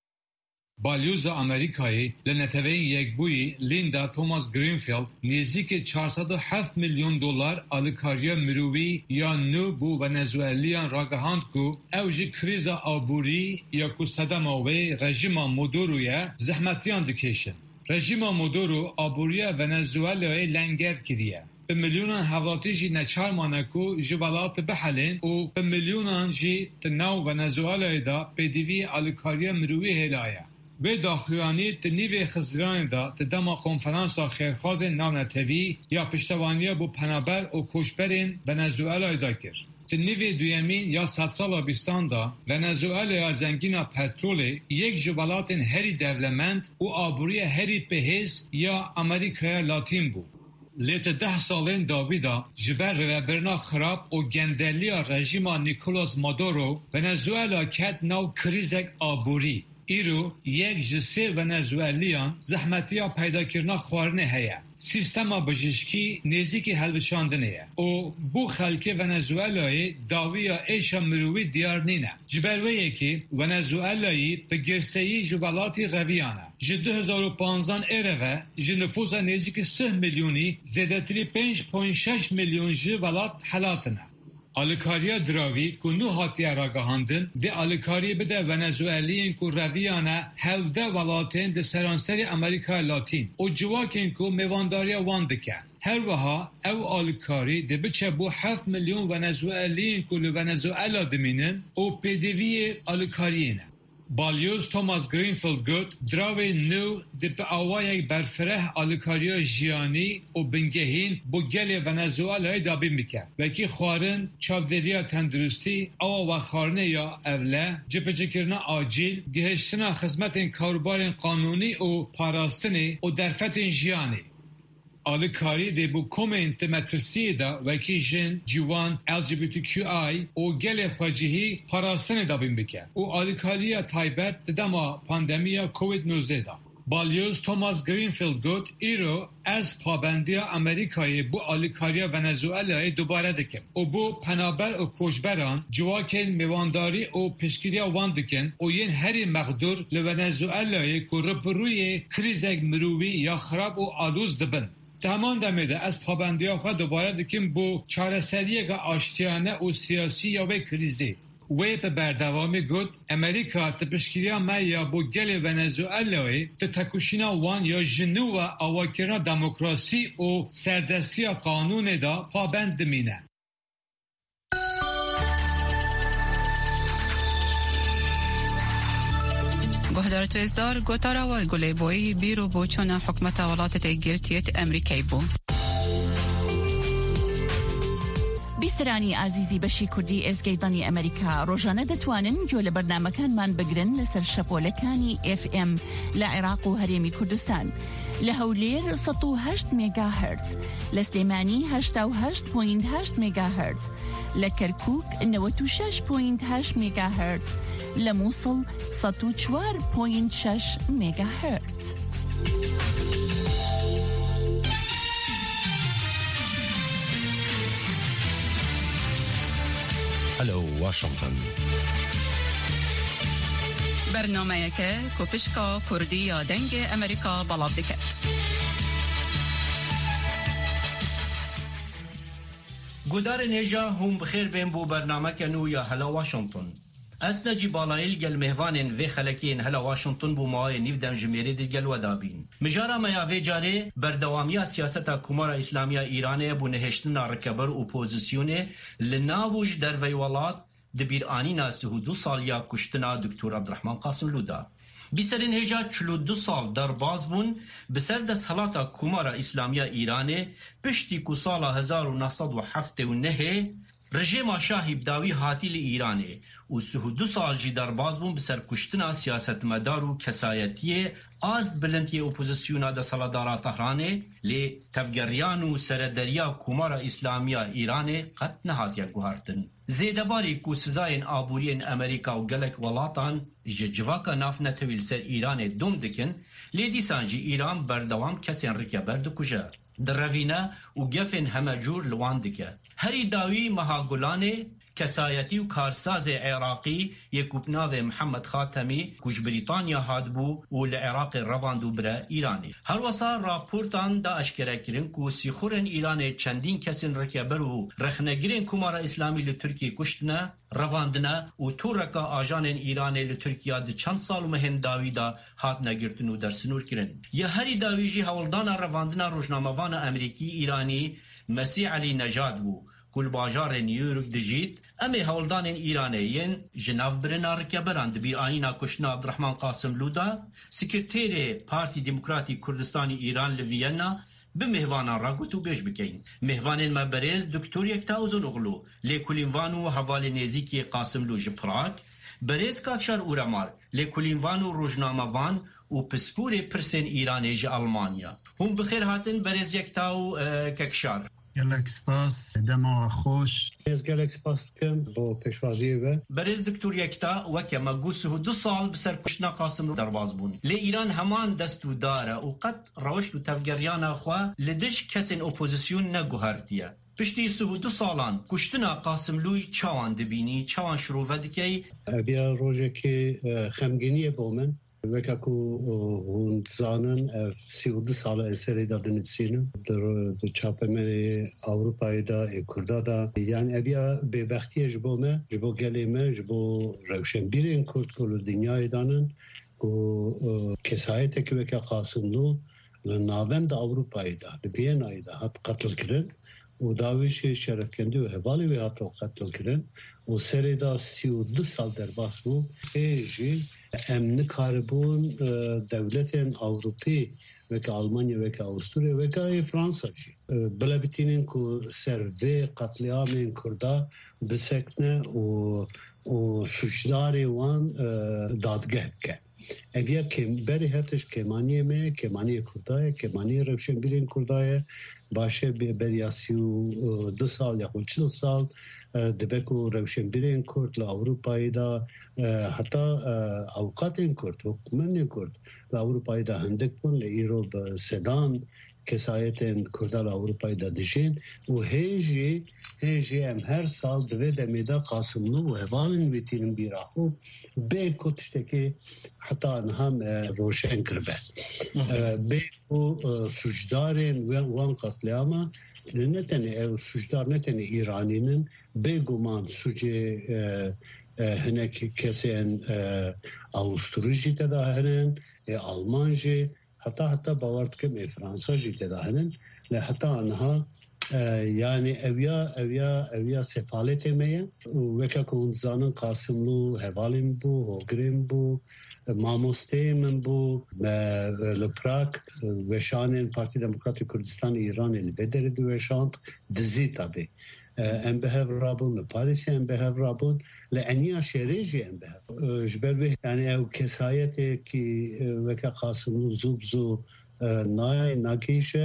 بالیوز آمریکایی لنتوین یک بوی لیندا توماس گرینفیلد نزدیک چهارصد و هفت میلیون دلار آلکاریا مروی یا نو بو ونزوئلیان راگهاند کو اوجی کریزا آبوری یا کو صدما و رژیم مودورویا زحمتیان دکیشن. رژیم مودورو آبوریا ونزوئلای لنگر کریه. به میلیونان هواتی جی نچار مانکو جوالات بحلین و به میلیونان جی تناو ونزوئلای دا بدیوی آلکاریا مروی هلایه. به داخوانی تنیوی خزران دا تدما کنفرانسا خیرخواز ناونتوی یا پشتوانی بو پنابر و کشبرین ونزوئلای دا کرد. تنیوی دویمین یا صد سال بیستان دا ونزوئلای زنگینا پترول یک جوالات هری دولمند و آبوری هری پهیز یا امریکای لاتین بود. لیت ده سالین داویدا جبر ربرنا خراب و گندلیا رژیم نیکولاس مادورو ونزوئلا کت ناو کریزک آبوری ایرو یک جسه ونزوئلیان زحمتیا پیدا کرنا خوارنه هیا سیستما بجشکی نزدیکی هلوشاندنه او بو خلک ونزوئلای داویا ایشا مروی دیار نینه جبرویه که ونزوئلایی به گرسهی جبالاتی رویانه جه دو هزار و پانزده ایره جه نفوس نزدیک سه میلیونی زیدتری پنج پوینت شش میلیون جبالات حلاتنه آلکاریا دراوی که نو هاتیه را گهاندن ده آلکاری بده ونزوئلیین که رویانه هفده ولاتین ده سرانسری امریکای لاتین و جواکین که میوانداریا واندکه هر وها او آلکاری ده بچه بو هفت میلیون ونزوئلیین که لونزوئلا دمینن و پیدوی آلکارینه بالیوز توماس گرینفیلد گوت دراوی نو ده به آوای برفره آلکاریا جیانی و بنگهین بو گل ونزوئلای دابین بکن وکی خوارن چاودریا تندرستی او و خارنه یا اوله جپچکرنا آجیل گهشتنا خدمت کاروبار قانونی و پاراستنی و درفت جیانی آلکاری ده بو کومنت مترسی دا وکی جن جوان ال جی بی تی کیو آی و گل خواجهی پاراستن دابین بکن و آلکاریا تایبت دما پاندمیا کووید نوزده دا بالیوز توماس گرینفیلد گوت ایرو از پابندی امریکای بو آلیکاریا ونزوئلا دوباره دکم و بو پنابر و کوشبران جواکن میوانداری و پشکیریا وان دکن و ین هری مقدور لونزوئلا که رپروی کریزک مروی یا خراب و آلوز دبن. همان دمیده از پابندی ها دوباره دکم بو چارەسەریەک آشتیانه و سیاسی یا به کریزی. وی به بردوامی گود امریکا تپشکیریا ما یا بو گل ونزوئلای تتکوشینا وان یا جنو و آواکرنا دموکراسی و سردستی قانون دا پابند مینه. گهدار ترزدار گوتارا و گلی بوی بیرو بوچون حکمت ولایت یەکگرتووە ئەمریکای بوو. بیسرانی عزیزی بەشی کوردی ئێزگەیدانی ئەمریکا ڕۆژانە دەتوانن گوێ لە بەرنامەکانمان بگرن لەسەر شەپۆلەکانی ئێف ئێم لە عێراق و هەرێمی کوردستان لە هەولێر سەد و هەشت مێگا هەرتز، لە سلێمانی هەشتا و هەشت پۆینت هەشت مێگا هەرتز، لە کەرکووک نەوەت و شەش پۆینت هەشت مێگا هەرتز، لە مووسڵ سەد و چوار پۆینت شەش مێگا هەرتز. هلو واشنطن برنامه که کوپشکا کردی یا دنگ امریکا بلاب دکه گودار نیجا هم بخیر بین بو برنامه کنو یا هلا واشنطن از نجی بالایل گل مهوانین و خلکین هلا واشنطن بو ماهای نیفدم جمیری دی گل ودابین مجارا میاوی جاره بردوامی سیاست کمار اسلامی ایرانه بو نهشتن رکبر اپوزیسیونه لناوش در ویولات دبیر آنینا سهو دو سال یا کشتنا دکتور عبدالرحمن قاسم لودا بیسرین هجا چلو دو سال در باز بون بسر دست حالاتا کمار اسلامی ایرانه پشتی کو سالا هزار و نهصد و هفت و نه رژیم شاهی بداوی هاتی لی ایرانه و سهو دو سال جی در باز بون بسر کشتنا سیاست مدار و کسایتی آزد بلندی اپوزیسیونا دا سالادارا تهرانه لی تفگریان و سردریا کمار اسلامی ایرانه قد نهاتیا گوهارتن. زیدباری کو سزاین آبورین امریکا و گلک ولاتان ججواکا ناف نتویل سر ایران دوم دکن لی دیسان جی ایران بردوام کسین رکیا برد کجا در روینه و گفن همه جور لوان دکه هری داوی مهاگولانه کسایتی و کارساز عراقی یکوبناو محمد خاتمی کج بریتانیا هادبو و لعراق رواندو برا ایرانی هر وصا راپورتان دا اشکره کرن کو سیخورن ایران چندین کسین رکبر و رخنگرین کمار اسلامی لترکی کشتنا رواندنا و تورکا آجان ایران لترکیا د چند سال مهم داوی دا هات نگرتن و در سنور کرن یا هری داوی جی حولدان رواندنا روزنامه‌وان امریکی ایرانی مسیح علی نژاد بو کل باجار نیویورک دجید امی هولدان ایرانیین جناف برنا رکبران دبیر آنینا کشنا عبدالرحمن قاسم لودا سکرتیر پارتی دموکراتی کردستانی ایران لوینا به مهوانان را گوتو بیش بکین مهوانین ما برز دکتور یکتا اوزن اغلو لیکولینوانو حوال نیزیکی قاسم لو جپراک برز کاکشار اورامار لیکولینوانو روزنامه‌وان و پسپور پرسن ایرانی ج آلمانیا هم بخیر هاتن برز یکتاو کاکشار گلک سپاس دما خوش از گلک سپاس کن با پیشوازی و برز دکتور یکتا وکه مگوسه دو سال بسر کشنا قاسم در باز بون لی ایران همان دستو داره و قد روش و تفگریان خواه لدش کسین اپوزیسیون نگوهردیه پشتی سه دو سالان کشتنا قاسم لوی چوان دبینی چوان شروع ودکی بیا روزه که خمگینی بومن وکاکو هون زانن سی و دو سال اسری دادن سینم در چاپمن اروپایی دا کردا دا یعنی ابیا به بختی جبومه جبو گلیمه جبو روشنبیرین کرد کل دنیای دانن و کسایت که وکا قاسم لو لناوند اروپایی دا لبینایی دا حت قتل کرن و داویش شرف کندی و حوالی و حتی قتل کرن و سری دا سی و دو سال در باس بو ایجی امن کاربون دولت اوروپی و که آلمانیا و که آستوریا و که فرانسا جی بلا بتینین که سروی قتلیام کردا بسکنه و و سوچداری وان دادگه که اگر که بری هفتش کمانی می کمانی کردای کمانی روشن بیرین کردای باشه بری سی و دو سال یا چل سال دبکو روشن بیرین کرد لأوروپایی دا حتی اوقات این کرد حکومت این کرد لأوروپایی دا هندک بون لئیرو بسدان کسایت کردال اروپایی دادشین و هیجی هیجی هم هر سال دوی دمیده قاسملو و هوالین ویتینم بیراخو به کتشتکی حتی انهم روشن کرده به سجدارین وان قتلیاما نتنه سجدار نتنه ایرانینن به گمان سجه هنک کسی اوستروژی تداهرن آلمانجی حتی حتی باورد که فرانسا جیده دهنن حتی آنها yani evya evya evya sefalete meye veka konzanın Kasımlı hevalim bu hogrim bu mamoste min bu le Prag ve şanen Parti Demokratik Kürdistan İran el bederi du ve şant dizi tabi em behav rabun me Paris em behav rabun le ania şereji em behav jber be yani ev kesayete ki veka Kasımlı zubzu نای نکیشه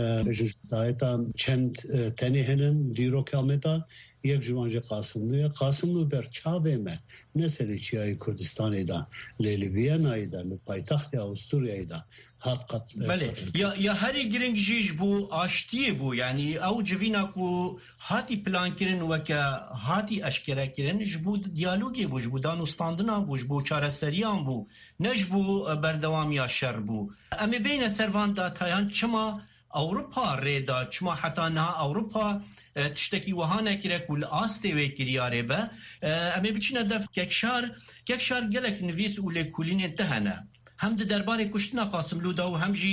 جزایتا چند تنی هنن دیرو کامتا یک جوانج قاسملو قاسملو بر چاوه من نسلی چیای کردستانی دا لیلیبیا نایی دا لپایتخت آوستوریایی دا هات قتل بله یا یا هری گرنگ جیج بو آشتی بو یعنی او جوینا کو هاتی پلان کرن و که هاتی اشکره کرن جبو دیالوگی بو جبو دانوستاندنا بو جبو چارەسەریان بو نجبو بردوامی شر بو امی بین سروان دا تایان چما اوروپا ریدا چما حتی نه اوروپا تشتکی وهانه کرد کل آسته وی کریاره با امی بچینه دف ککشار ککشار گلک نویس اولی کلین انتهنه هم ده درباره کشتنا قاسملو دا و هم جی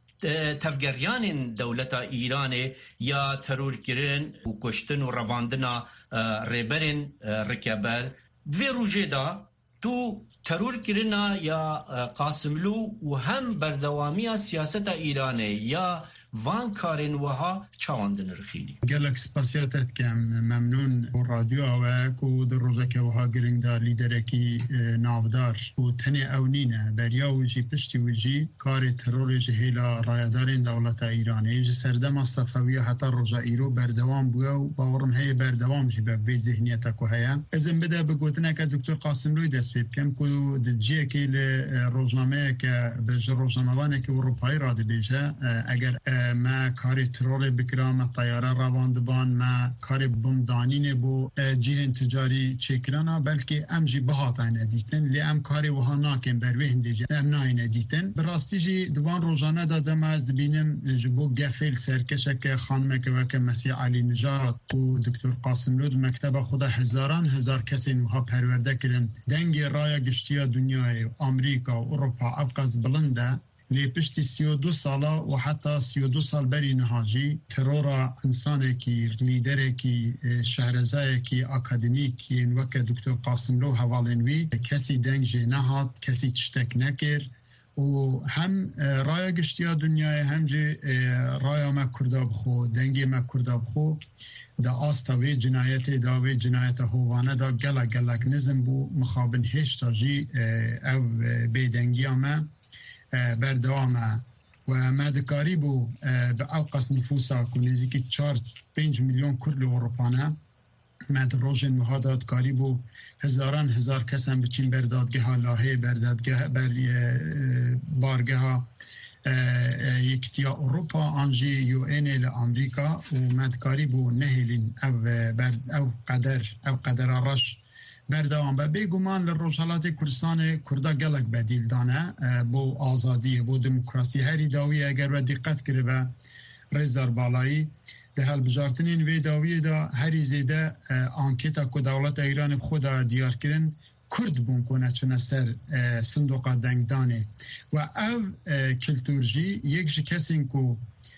تفگریان دولت ایران یا ترور کرن و کشتن و رواندنا ریبرن رکبر دوی روژه دا تو ترور کرنا یا قاسملو و هم بردوامی سیاست ایران یا وان کارن وها چاوندن رخیلی گلک سپاسیاتت کم ممنون و رادیو و کو در روزه که وها گرنگ دار لیدرکی نافدار و تنی اونینه بریا وجی پشتی وجی کار ترور جهیلا رایدارین دولت ایرانی جه سردم صفویه حتی روزه ایرو بردوام بویا و باورم هی بردوام جی به ذهنیت کو هیا ازم بده بگوتنه که دکتر قاسملوی دست بید کم کو دجیه که روزنامه که به روزنامه‌وانه که اروپایی را بیجه اگر ما کاری ترور بکرام ما طیاره رواندبان ما کاری بمدانین بو جیهن تجاری چکرانا بلکه ام جی بهاتین ادیتن لی ام کاری وها ناکن بروی هندیجه ام ناین ادیتن براستی جی دوان روزانه دادم از بینم جبو گفل سرکشه که خانمه که وکه مسیح علی نجات و دکتر قاسملو مکتب خدا هزاران هزار کسی وها پرورده کرن دنگ رای گشتیا دنیای آمریکا و اروپا ابقز بلنده لی پشتی سی و دو ساله و حتی سی و دو سال بری نهاجی ترورا انسانه کی لیدره کی شهرزای کی اکادمیک کی وکه دکتر قاسملو حوالنوی کسی دنگ جه نهاد کسی تشتک نکر و هم رای گشتیا دنیای هم جه رای ما کرده بخو دنگی ما کرده بخو دا آستاوی جنایت داوی جنایت هوانه دا گلک گلک نزم بو مخابن هشتا جی او بیدنگی ما بردوامه و مدکاری بو به اوقاس نفوسا که نزدیکی چار پنج میلیون کرد اروپانه مد روژن مهادات کاری بو هزاران هزار کسان بچین بردادگاه لاهه بردادگاه بر بارگاه یکتیا اروپا آنجی یو این ال امریکا و مدکاری بو نهیلین او بر او قدر او قدر رش بردوام به بیگمان لروجالات کردستان کردا گلک بدیل دانه بو آزادی بو دموکراسی هری داوی اگر و دقت کرده به رزدار بالایی ده هل بجارتنین وی داوی دا هری زیده آنکیتا که دولت ایران خود دیار کرن کرد بون کنه چون سر صندوق دنگدانه و او کلتورجی یک جی کسین که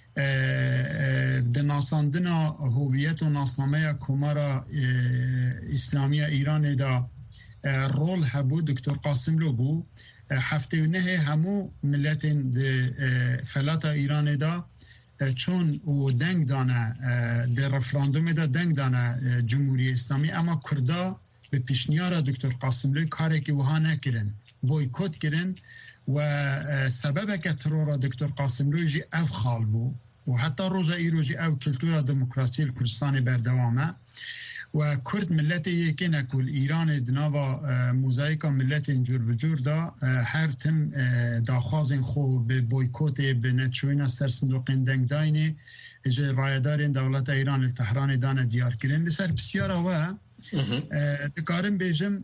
د ناساندنا هویت و ناسنامه کمارا اسلامی ایران دا رول هبو دکتر قاسملو بو هفته و نه همو ملت فلات ایران دا چون او دنگ دانه در رفراندوم دا دنگ دانه جمهوری اسلامی اما کردا به پیشنیار دکتر قاسملو کاری که وها نکرن بویکوت کردن و سبب که ترور دکتر قاسم لوجی اف خال بو و حتی روز ایروجی او کلتور دموکراسی کردستان بردوامه و کرد ملت یکی نکل ایران دناوا موزاییکا ملت جور بجور دا هر تم داخوازن خو به بویکوت به نتشوین سر صندوقین دنگ داینه اجا رایدارین دولت ایران تهران دانه دیار کرن لسر بسیارا و دکارم بیجم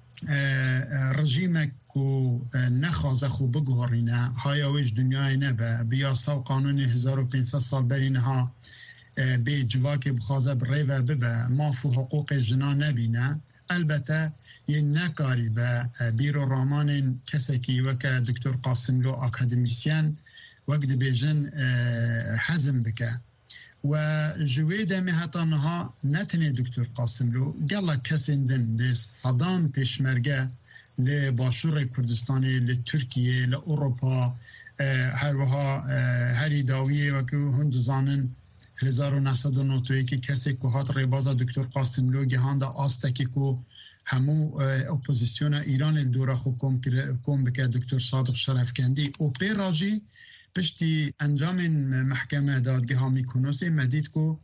رژیم کو نخوازه خو بگوارینه های اویج دنیای نبه بیاسا و قانون هزار و پانصد سال برینه ها به جواک بخوازه بره و ببه مافو حقوق جنا نبینه البته یه نکاری به بیرو رامان کسی که وکه دکتر قاسم لو اکادمیسیان وقت بیجن حزم بکه و جوی دمی حتی نها نتنه دکتر قاسم لو گلا کسیندن به صدام پیشمرگه لباشور کردستانی لترکیه لأوروپا هر وها هری داویه و که هند زانن هزار و نهصد و نود که کسی که هات ریباز دکتر قاسم لو گهانده آستکی که همو اپوزیسیون ایران دورا خو کم بکه دکتر صادق شرفکندی او پی راجی پشتی انجام محکمه دادگاه میکنوسی مدید که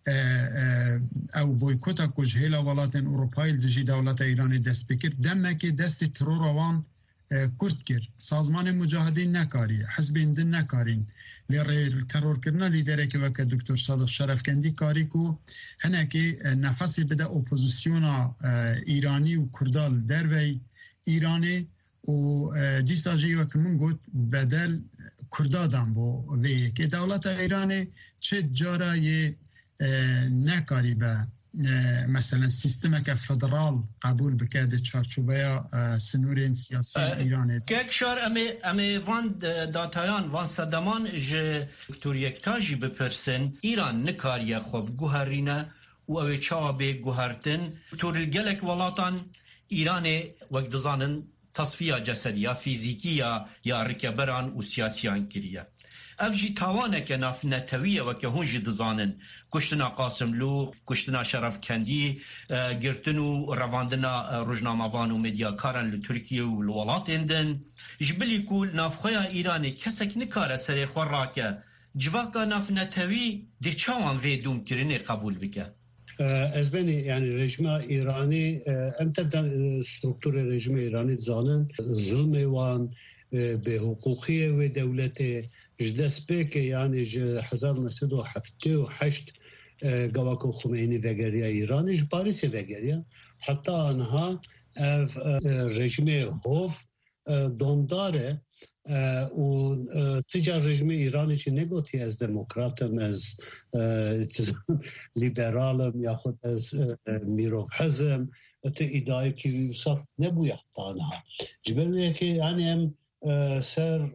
او بویکوتا کج هیلا ولاتن اروپایی دجی دولت ایران دست بکر دمه که دست ترور وان کرد کرد سازمان مجاهدین نکاری حزب اندن نکارین لیر ترور کرنا لیدره که وکه دکتر صادق شرفکندی کاری که هنه که نفسی بده اپوزیسیون ایرانی و کردال در وی ایرانی و دیساجی وکه من گوت بدل کردادم بو وی که دولت ایرانی چه جارای نکاری به مثلا سیستم که فدرال قبول بکرده چارچوبه سنور سیاسی ایرانه که اکشار امی, امی وان داتایان وان صدمان جه دکتور یکتاجی بپرسن ایران نکاریه خوب گوهرینه و اوی چابه گوهرتن دکتور الگلک ولاتان ایران وقت دزانن تصفیه جسدی فیزیکی یا یا رکبران و سیاسیان کریه افجی تاوانه که ناف نتویه و که هونجی دزانن کشتنا قاسم لو کشتنا شرفکندی گرتن و رواندنا روزنامه‌وان و مدیاکارن لترکیه و الولات اندن جبلی کول نافخویا ایرانی کسک نکاره سری خور راکه جواکا ناف نتوی دی چاوان وی دوم کرنه قبول بکه از بین یعنی رژیم ایرانی امتدن سترکتور رژیم ایرانی زانن ظلم وان به حقوقی و دولت جدست که یعنی هزار و نهصد و هفتاد و هشت گواکو خمینی وگریه ایرانش باریس وگریه حتی آنها رژیم هوف دونداره و تجار رژیم ایرانی چی نگوتی از دموکراتم از لیبرالم یا خود از میروف حزم تا ایدایی که یوسف نبوید آنها جبرنه که یعنی هم سر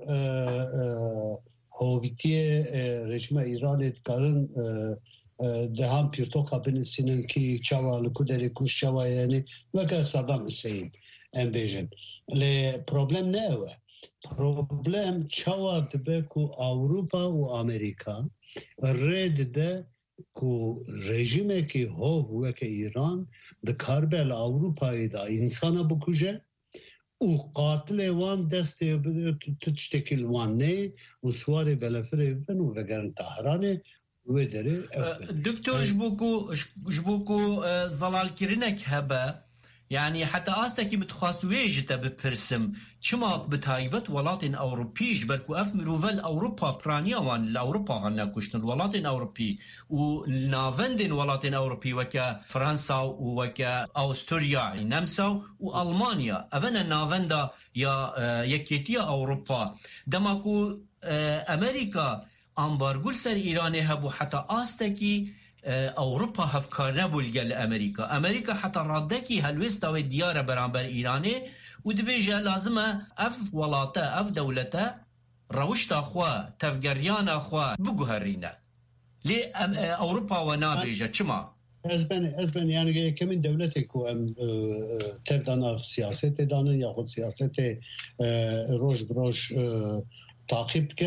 هویتی رژیم ایران کارن دهان پیرتوکا بنسینن که چاوا لکودری کش چاوا یعنی وکه صدام حسین ام بیجن لی پروبلم نه اوه پروبلم چاوا دبه که اوروپا و امریکا رید ده که رژیمه که هو وکه ایران ده کاربل اوروپایی دا انسانا بکوشه و قاتل وان دست تشتكل وان نه و سواري بلافر فن و وگرن تهران و داره دكتور جبوكو جبوكو زلال كرينك هبه يعني حتى آستكي بتخواست ويجتا بپرسم چما بتايبت ولاتن أوروبيش بركو أف مروفل أوروبا برانيا وان الأوروبا هنا كشتن ولاتن أوروبي و نافندن ولاتن أوروبي وكا فرنسا وكا أستريا نمسا و ألمانيا أفنا نافندا يا يكيتيا أوروبا دماكو أمريكا أمبارغول سر إيراني هبو حتى آستكي اوروپا هفکار نبول گل امریکا امریکا حتی ردکی هلوستا و دیار برانبر ایرانی و دبیجه لازمه اف ولاته اف دولته روشتا خواه تفگریانا خواه بگوهرینه لی اوروپا و نابیجه چما؟ از بین از بین یعنی کمین دولتی که ام تفدانا سیاست دانن یا خود سیاست روش بروش تعقیب کن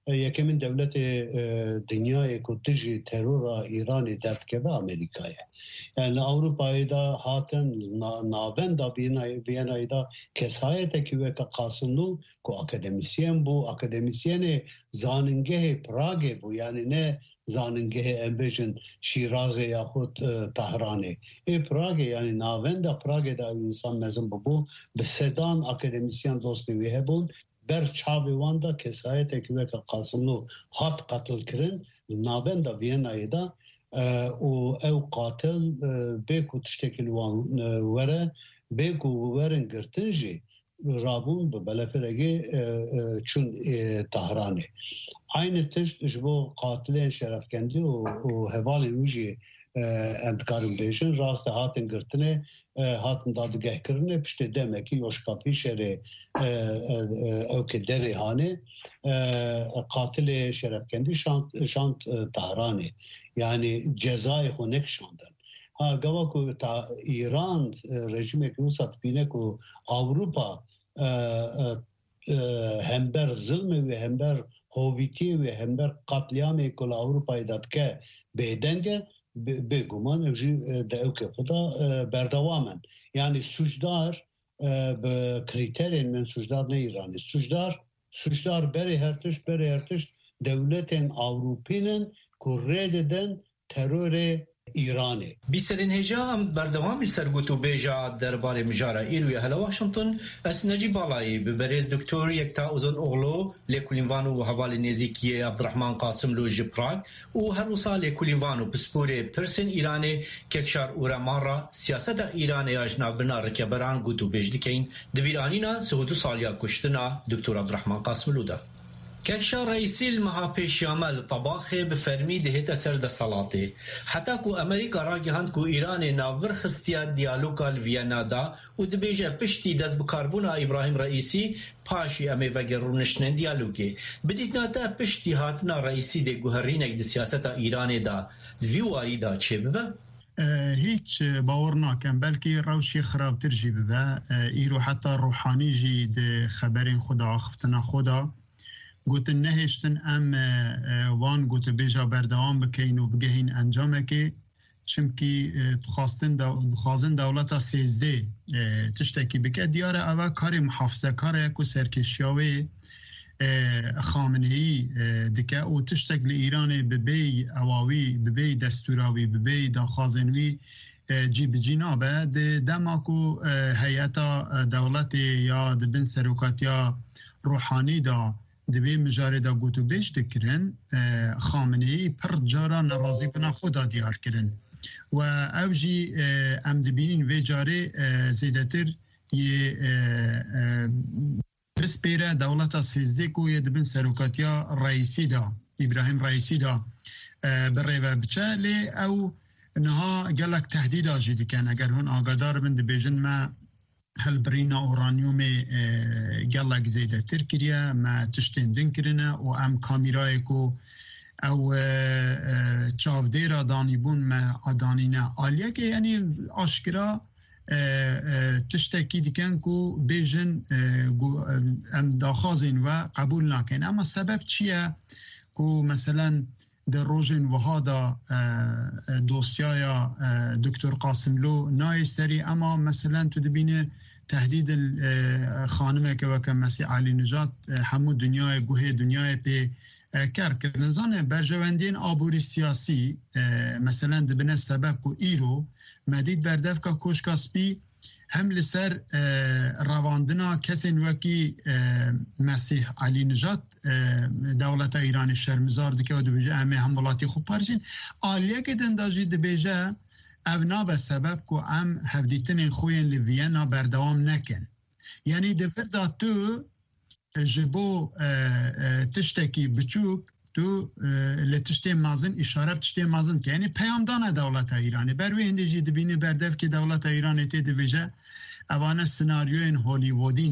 یکمین دولت دنیای که تجی ترور ایرانی درد که به امریکایه یعنی اروپایی دا هاتن ناوند دا وینایی دا کسایت که وکا قاسملو که اکادمیسین بو اکادمیسین زاننگه پراگ بو یعنی نه زاننگه امبیجن شیراز یا خود تهرانه ای پراگ یعنی ناوند پراگ دا انسان مزم بو به سدان اکادمیسین دوستی ویه بون بر چاوی واندا کسایت که که قاسملو هات قتل کرن ناوند وینایی دا او او قاتل بیکو تشتکل وره بیکو ورن گرتنجی رابون به بلافرگی چون تهرانه aynı tişt bu qatilin şerefkendi o hevali uji emtkarın bejin rast hatin girtine hatin dadgah kirine pişte demek ki yoşkapi şere o ki derihane qatil şerefkendi şant şant Tahran'ı yani cezayı honek şandan ha gava ku ta İran rejimi ku satbine ku Avrupa hember zulmü ve hember hoviti ve hember katliamı kol Avrupa'yı datke bedenge beguman evji devke kuda berdavamen yani suçdar be kriterin men suçdar ne İran'ı suçdar suçdar beri hertiş beri hertiş devletin Avrupa'nın kurrededen teröre ایرانی بیسرین هجا هم بردوام سرگوتو بیجا درباره مجارا ایروی هلا واشنطن اس نجی بالایی به بریز دکتر یکتا اوزن اغلو لیکولینوانو و حوالی نزیکی عبدالرحمن قاسم لو جپراگ و هر وصال لیکولینوانو پسپوری پرسن ایرانی ککشار اورامارا سیاست ایرانی اجنا بنا رکبران گوتو بیج دکین دبیرانینا سهودو سالیا کشتنا دکتر عبدالرحمن قاسم لو دا كشار رئيسي المهابي شمال طباخي بفرمي دهت أسر دا صلاته حتى كو أمريكا راجهان كو إيران ناور خستيا ديالوكا الفيانا دا ودبيجا بشتي دز بكاربونا إبراهيم رئيسي باشي أمي وغرونشنن ديالوكي بديتنا تا بشتي هاتنا رئيسي دي گوهرينك دي سياسة إيران دا دواري دا چه ببا؟ هیچ باور ناکن بلکه روشی خرابتر جی ببا ایرو حتی روحانی جی ده خبرین خدا خفتنا خدا گوتن نهشتن ام وان گوت بیجا بردوام بکین و بگهین انجامه که چمکی خواستن خواستن دولت سیزده تشتکی بکه دیاره اوه کار محافظه کاره که سرکشیاوی خامنه‌ای دکه او تشتک لإیران ببی اواوی ببی دستوراوی ببی داخازنوی جی بجینابه ده دماکو هیئتا دولت یا دبن سروکات یا روحانی دا دوی مجاره دا گوتو بیش دکرن خامنه‌ای پر جارا نرازی بنا خدا دیار کرن و او جی ام دبینین وی جاره زیدتر یه بس پیره دولتا سیزده کو یه دبن سروکاتیا رئیسی دا ابراهیم رئیسی دا بره و بچه لی او نها گلک تهدید آجی دیکن اگر هون آگادار بند بیجن ما هل برينا اورانيومي جالك زيادة تركيا ما تشتندن كرنا و ام كاميرايكو او چاو ديرا دانيبون ما ادانينا آليك يعني اشكرا تشتكي ديكن كو بيجن ام داخازين و قبول ناكن اما السبب چيه كو مثلا در روزن وهذا دوسيايا دكتور قاسم لو نايستري اما مثلا تدبينه تهديد الخانمه كوكا مسيح علي نجات حمود دنياي گوه دنياي بي كرك نزانه برجواندين آبوري سياسي مثلا دبنه سبب كو ايرو مديد بردفكا كوشكاسبي هم لسر رواندنا کسین وکی مسیح علی نجات دولت ایران شرمزار دکه و دبیجه همه همولاتی خوب پارجین آلیه که دنداجی دبیجه اونا به سبب که ام هفدیتن خوین لوینا بردوام نکن یعنی دفر دا تو جبو تشتکی بچوک تو لتشتی مازن اشاره تشتی مازن که یعنی پیامدان دولت ایرانی بروی هندی دبینی بردف که دولت ایرانی تی دبیجه اوانه سناریوین هولیوودی نه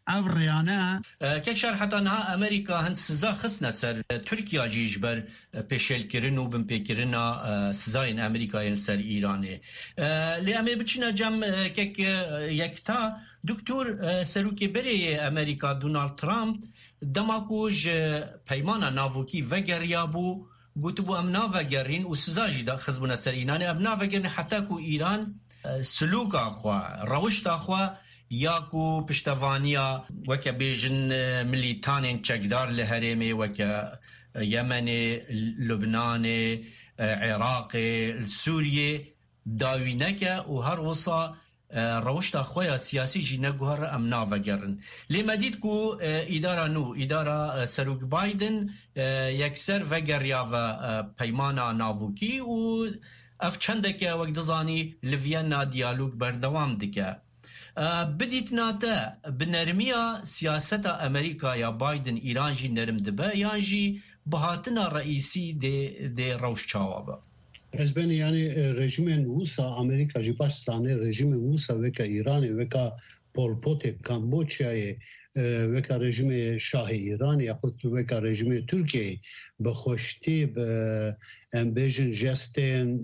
او ریانه که شر حتی نه امریکا هند سزا خصنا سر ترکیه جیش بر پیشل کرن و بن پیکرنا سزاین امریکا سر ایرانه لی امی بچینا جم که یکتا دکتر سروکی بری امریکا دونالد ترامپ دماکوج پیمانا ناوکی وگریا بو گوتبو ام ناوگرین و سزاجی دا خزبونا سر ایرانه ام ناوگرین حتی کو ایران سلوک آخوا روشت آخوا یا کو پشتوانیا وکا بیجن ملیتان چکدار لحرمه وکا یمن لبنان عراق سوریه داوینکه و هر وصا روشت خویا سیاسی جی نگوهر ام ناوگرن لیما دید کو اداره نو اداره سروک بایدن یکسر وگر یا و پیمانا ناوکی و اف چنده که وقت دزانی لوینا دیالوگ بردوام دکه بدیت ناته بنرمیا سیاست امریکا یا بایدن ایران جی نرم دبه یا جی بهاتنا رئیسی ده, ده روش چاوابه از بین یعنی رژیم روسا امریکا جی پاکستان رژیم روسا وکا ایران وکا پول پوت کامبوچیا وکا رژیم شاه ایران یا خود وکا رژیم ترکیه بخوشتی به امبیژن جستین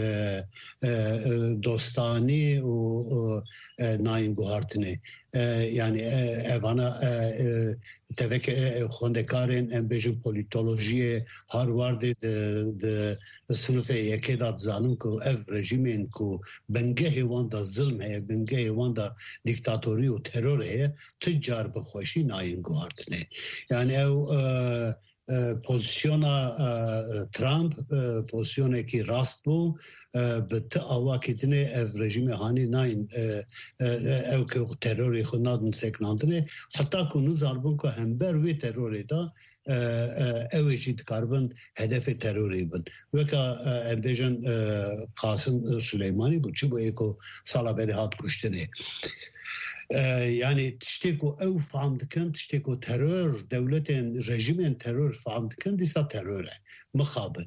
دوستانی و ناین گوهارتنه یعنی اوانا تفک خوندکارین امبیژن پولیتولوژی هاروارد ده صنف یکی داد زانون که اف رژیمین که بنگه واندا ظلم ہے بنگه واندا دیکتاتوری و ترور ہے تجار بخوشی ناین گوهارتنه یعنی او پوزیشن ترامپ پوزیشن کی راست بو به تاوا کتنه اف رژیم هانی ناین او که تروری خونادن سکناندنه حتی که نزاربون که همبر وی تروری دا اوشید کاربن هدف تروری بن وکا امبیجن قاسم سلیمانی بو چی بو ایکو سالا بری هات کشتنه yani tişteko ev faham dikin tişteko terör devletin rejimin terör faham dikin disa teröre mıxabın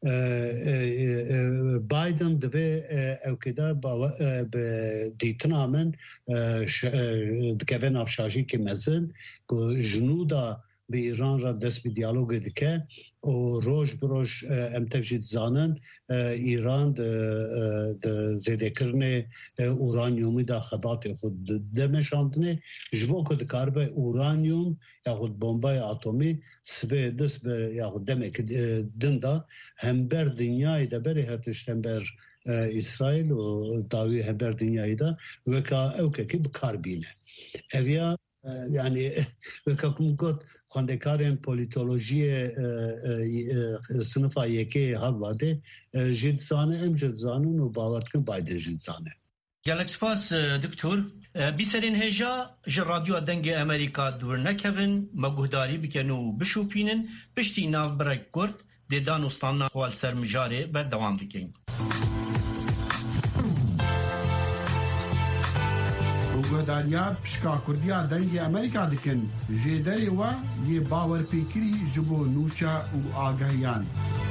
Biden dve evkeda be ditina men dikevin afşajî ki mezin ku jnuda به ایران را دست به دیالوگ دکه و روز بروز ام تفجید زانن ایران د زده کرنه اورانیومی دا خبات خود دمشاندنه جبو که دکار به اورانیوم یا خود بمبای اتمی سبه دست به یا خود دمک دندا هم بر دنیای دا بری هرتشتن بر اسرائیل و داوی هم بر دنیای دا وکا اوکه که بکار بینه اویا yani vekakum got xandekarên politolojiye sınıfa yekê hal vardı jid zane em jid zanun û bawer dikin Biden jid zane. Gelek spas doktor biserên hêja ji radyoya dengê Amerîka dûr nekevin me guhdarî bikin û bişûpînin piştî navberek Kurd dê danûstana xwe li ser mijarê berdewam bikin. گوداریا پشکا کردیا دنگ امریکا دکن جیدری و یه باور پیکری جبو نوچا و آگاهیان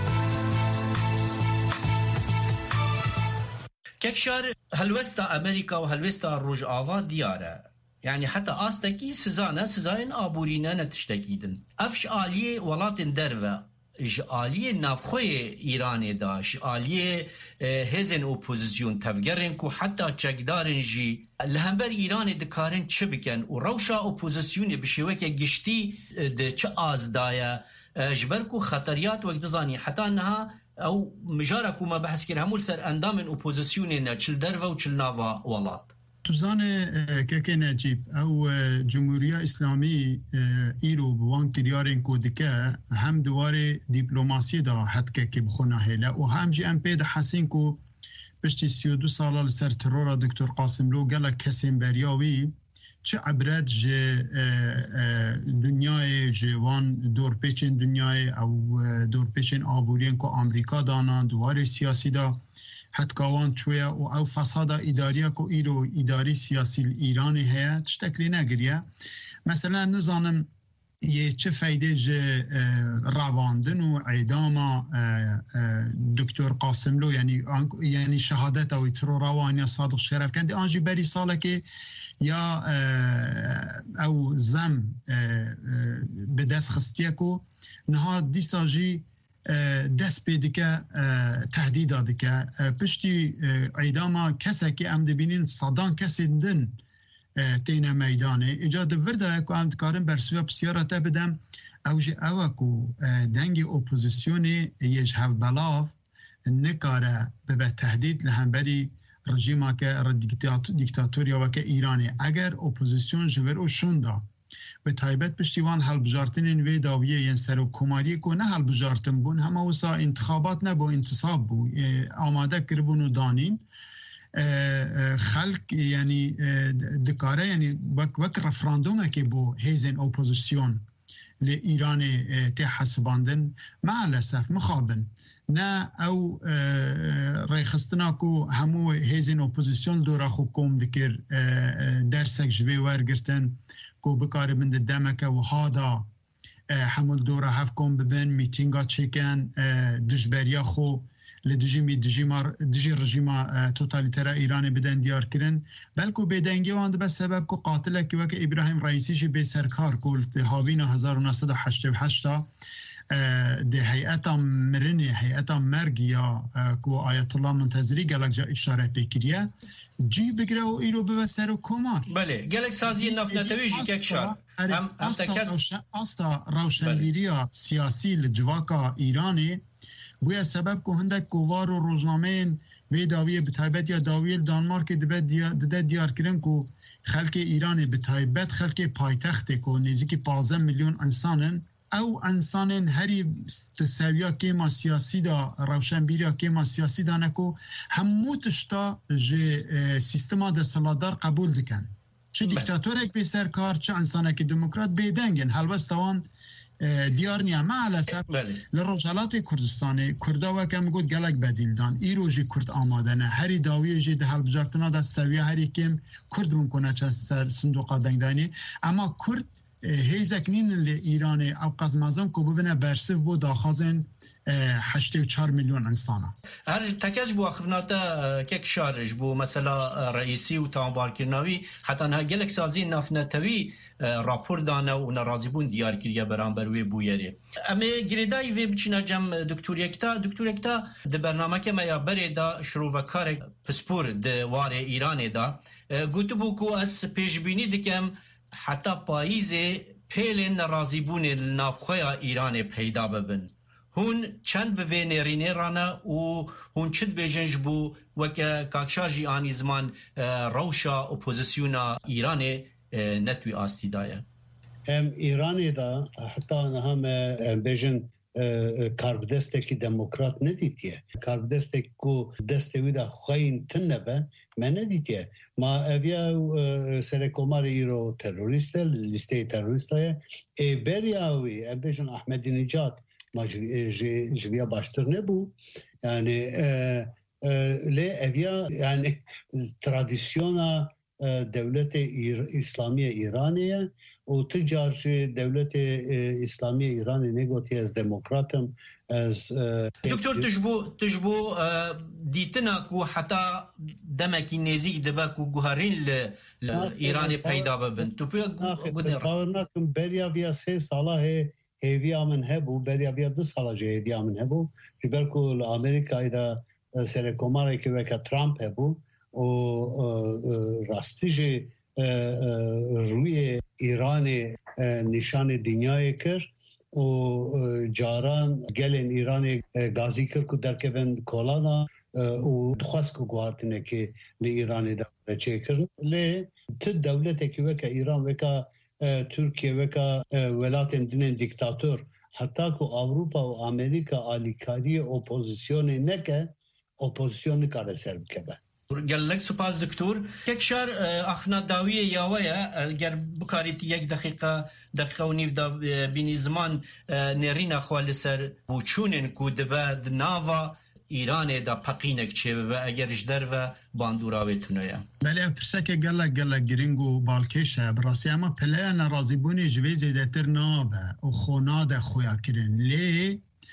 ککشار هلوستا امریکا و هلوستا روج آوا دیاره yani hatta astaki sizana sizayn aburina netiştekidin afş aliye walatin derve جالیه نافخوی ایران دا جالیه هزن اپوزیسیون تفگرن کو حتی چکدارن جی لهمبر ایران دکارن چه بکن و روشا اپوزیسیونی بشوکه گشتی ده چه آزدایا جبر کو خطریات وقت زانی حتی انها او مجارا کو ما بحث کن همول سر اندام اپوزیسیونی نه چل درو و چل ناوا ولات توزانه که نجیب او جمهوری اسلامی ایرو بوان کریارین کودکه هم دواره دیپلوماسی دا حد که بخونه هیله و هم جی ام پید حسین کو پشتی سی و دو ساله لسر ترور دکتر قاسم لو گله کسیم بریاوی چه عبرت جه دنیای جوان دور پیچین دنیای او دور پیچین آبورین که امریکا دانا دواره سیاسی دا حتکاوان چویه و او فساد اداریه که ایرو اداری سیاسی ایرانی هیا تشتکلی نگریه مثلا نزانم یه چه فایده جه رواندن و اعدام دکتر قاسم لو یعنی یعنی شهادت او ترور روانی صادق شرف کندی آنجی بری ساله که یا او زم به دست خستیه کو نها دیسا جی دست پیدکه تهدید دادکه پشتی ایداما کسی که ام دبینین صدان کسی دن تین میدانه ایجاد ورده که ام دکارن برسوی بسیارت بدم اوجه اوه که دنگ اپوزیسیونی یج هف بلاف نکاره به تهدید لهمبری رژیما که دیکتاتوریا و که ایرانی اگر اپوزیسیون جور او شوندا به تایبت پشتیوان حل بجارتنین وی داویه ین سر و کماری که نه حل بجارتن بون همه وسا انتخابات نبو انتصاب بو آماده کربون و دانین خلق یعنی دکاره یعنی وک وک رفراندومه که بو هیزن اپوزیسیون لی ایران تی حسباندن معلسف مخابن نه او ریخستنا کو همو هیزن اپوزیسیون دورا خو کوم دکر درسک جوی ورگرتن کو بکار بند دمک و هادا حمل دورا هف کوم ببن میتینگا چکن دجبریا خو لدجی می دجی مار دجی رژیما توتالیتر ایران بدن دیار کرن بلکو بدنگی واند به سبب کو قاتل کی وک ابراهیم رئیسی جی به سرکار کول به هاوین هزار و نهصد و هشتاد و هشت ده هیئت مرنی هیئت مرگ یا کو آیت الله منتظری گلک جا اشاره بکریه جی بگره و ایرو به سر و کمار بله گلک سازی نفنتوی جی که کشار هم استا روشنگیریا سیاسی لجواکا ایرانی بویا سبب که هندک کووار و روزنامه وی داویه بتایبت یا داویه دانمارک دده دیار کرن که خلق ایرانی بتایبت خلق پایتخت که نزدیک پانزده میلیون انسانن او انسان هری تسویا کیما سیاسی دا روشنبیریا کیما سیاسی دا نکو همو تشتا جه سیستما دا سلادار قبول دکن چه دیکتاتورک بی سرکار چه انسانک دموکرات بیدنگن حلوستوان دیار نیا معلسف لروجالات کردستانی کردا وکم گود گلک بدیل دان ای روژی کرد آماده نه هری داویه جی ده حل بجارتنا دا سویه هری کم کرد بون کنه چه صندوقا دنگدانی اما کرد هیزک نین ایران او قزمازان که ببینه برسف بو داخازن هشتاد و چهار میلیون انسانا هر تکش بو اخفناتا که شارج بو مثلا رئیسی و تانبارکرناوی حتی نه گلک سازی نفنتوی راپور دانه و نرازی بون دیار کریه برانبروی بویری اما گریدای وی بچینا جم دکتور یکتا دکتور یکتا ده برنامه که میا بری دا شروع پسپور ده وار ایران دا گوتو بو که از پیشبینی دکم حتی پاییز پیل نرازیبون نافخویا ایران پیدا ببن هون چند به نرینه رانه و هون چند بیجنج بو وکه کاکشاجی آنی زمان روشا اپوزیسیونا ایران نتوی آستی دایه هم ایرانی دا حتی هم بیجن کاربدسته دموکرات ندیتیه کاربدسته کو دسته دا خواهین تنبه من ندیتیه ما اویا سرکومار ایرو تروریسته لیسته تروریسته ای بریاوی بیجن احمدی نجات ما جویا باشتر نبو یعنی لی اویا یعنی ترادیسیونا دولت اسلامی ایرانیه و تجارش دولت اسلامی ایران نگوتی از دموکراتم از دکتر تجبو تجبو دیتنا کو حتی دمکی نزیک دبا کو گوهرین ایران پیدا ببن تو پیا گوهرناکم بریا ویا سه ساله هیویا من هبو بریا ویا دو ساله جه هیویا من هبو جبر کو امریکا ایدا سرکوماری که وکا ترامپ هبو و راستی جه روی ایران نشان دنیای کرد و جاران گلن ایران گازی کرد که درکبن کولانا و دخواست که گوارتنه که لی ایران دا چه کرد لی ت دولت که وکا ایران وکا ترکیه وکا ولات دین دیکتاتور حتی که اروپا و امریکا آلیکاری اپوزیسیون نکه اپوزیسیون کار سر بکبه گلک سپاس دکتور یک شار اخنا داویه یاویا اگر بکاریت یک دقیقه دقیقه و نیف دا بینی زمان نرین خوال سر بوچونن کو دبا ناوا ایران دا پقینک چه و اگر جدر و باندوراوی تونویا بله افرسه که گلک گلک گرینگو بالکشه براسی اما پله نرازی بونی جوی زیده تر نابه و خونا دا خویا کرن لی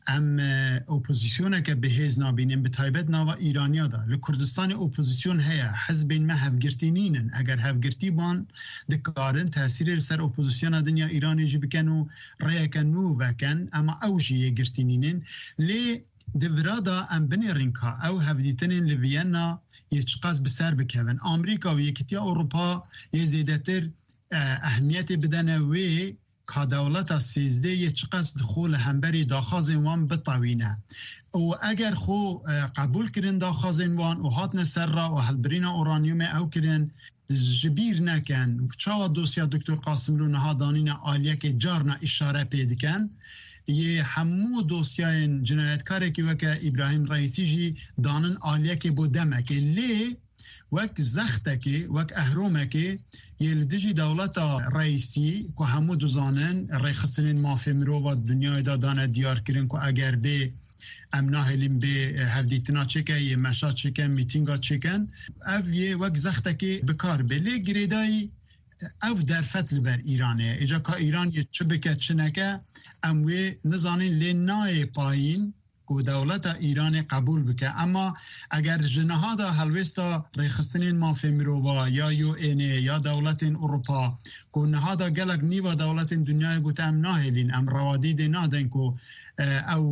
ام اپوزیسیون که بهز نابینیم به تایبت ناوا ایرانیا دا لکردستان اپوزیسیون هیا حزب ما هفگرتینینن اگر هفگرتی بان دکارن تاثیر سر اپوزیسیون دنیا ایرانی جی بکنو ریکنو وکن اما اوجی گرتینینن لی دورادا ام بنی رینکا او هفدیتنین لوینا یچقاز بسر بکون امریکا و یکتیا اروپا یه زیدتر اهمیت بدن وی که دولت سیزده یچقاز دخول همبری داخاز وان بطوینه و اگر خو قبول کرن داخاز وان و هاتن سر را و هلبرین اورانیوم او کرن جبیر نکن چاوا دوسیا دکتر قاسم رو نهادانین آلیه که جارنا اشاره پیدکن یه همو دوسیاین جنایتکاره که وکه ابراهیم رئیسی جی دانن آلیه که بودمه که لی وک زخته که وک اهرومه که یه لدجی دولت رئیسی که همو دوزانن ریخستنین مافی مرو و دنیای دادانه دیار کرن که اگر به امناه لیم به هفدیتنا چکه یه مشا چکن میتینگا چکن او یه وک زخته که بکار به لی گریدایی او در فتل بر ایرانه اجا که ایران یه چه بکه چه نکه اموی نزانین لی نای پایین که دولت ایران قبول بکه اما اگر جنهادا هلوستا ریخستنین مافی مرووا یا یو اینه یا دولت اروپا که نهادا گلک نیوا دولت دنیای گوت ام ناهلین ام روادید نادن که او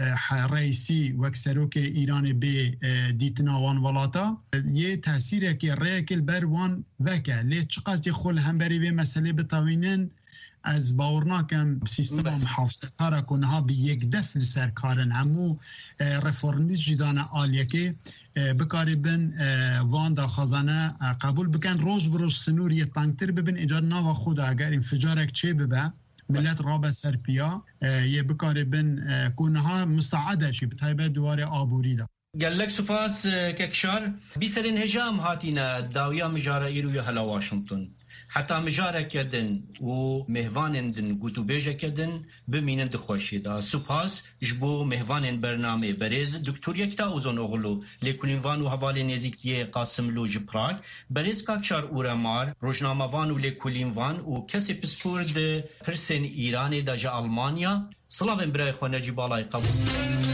رئیسی وکسروک ایران به دیتناوان ولاتا یه تاثیره که ریکل بر وان وکه لی چقدر خول همبری به مسئله بتاوینن از باورناکم سیستم محافظه کارا کنها به یک دست لسر کارن همو رفورمیز جدان آلیه که بکاری بن وان دا خزانه قبول بکن روز بروز سنور یه تنگتر ببین ایجاد ناوا خود اگر انفجارک چه ببه ملت رابع سر پیا یه بکاری بن کنها مساعده شی بتایبه دوار آبوری دا گلک سپاس ککشار بیسرین هجام هاتینا داویا مجاره ایرو یا هلا واشنطن حتی مجاره کردن و مهوانن دن گوتو بیجه کردن بمینن دخوشی دا سپاس جبو مهوانن برنامه بریز دکتور یکتا اوزون اغلو لیکولینوان و حوالی نزیکی قاسم لو جپراک بریز کاکشار اورمار روشناموان و لیکولینوان و کسی پسپور ده پرسن ایران دا جا المانیا سلاوین برای خواه نجی بالای قبول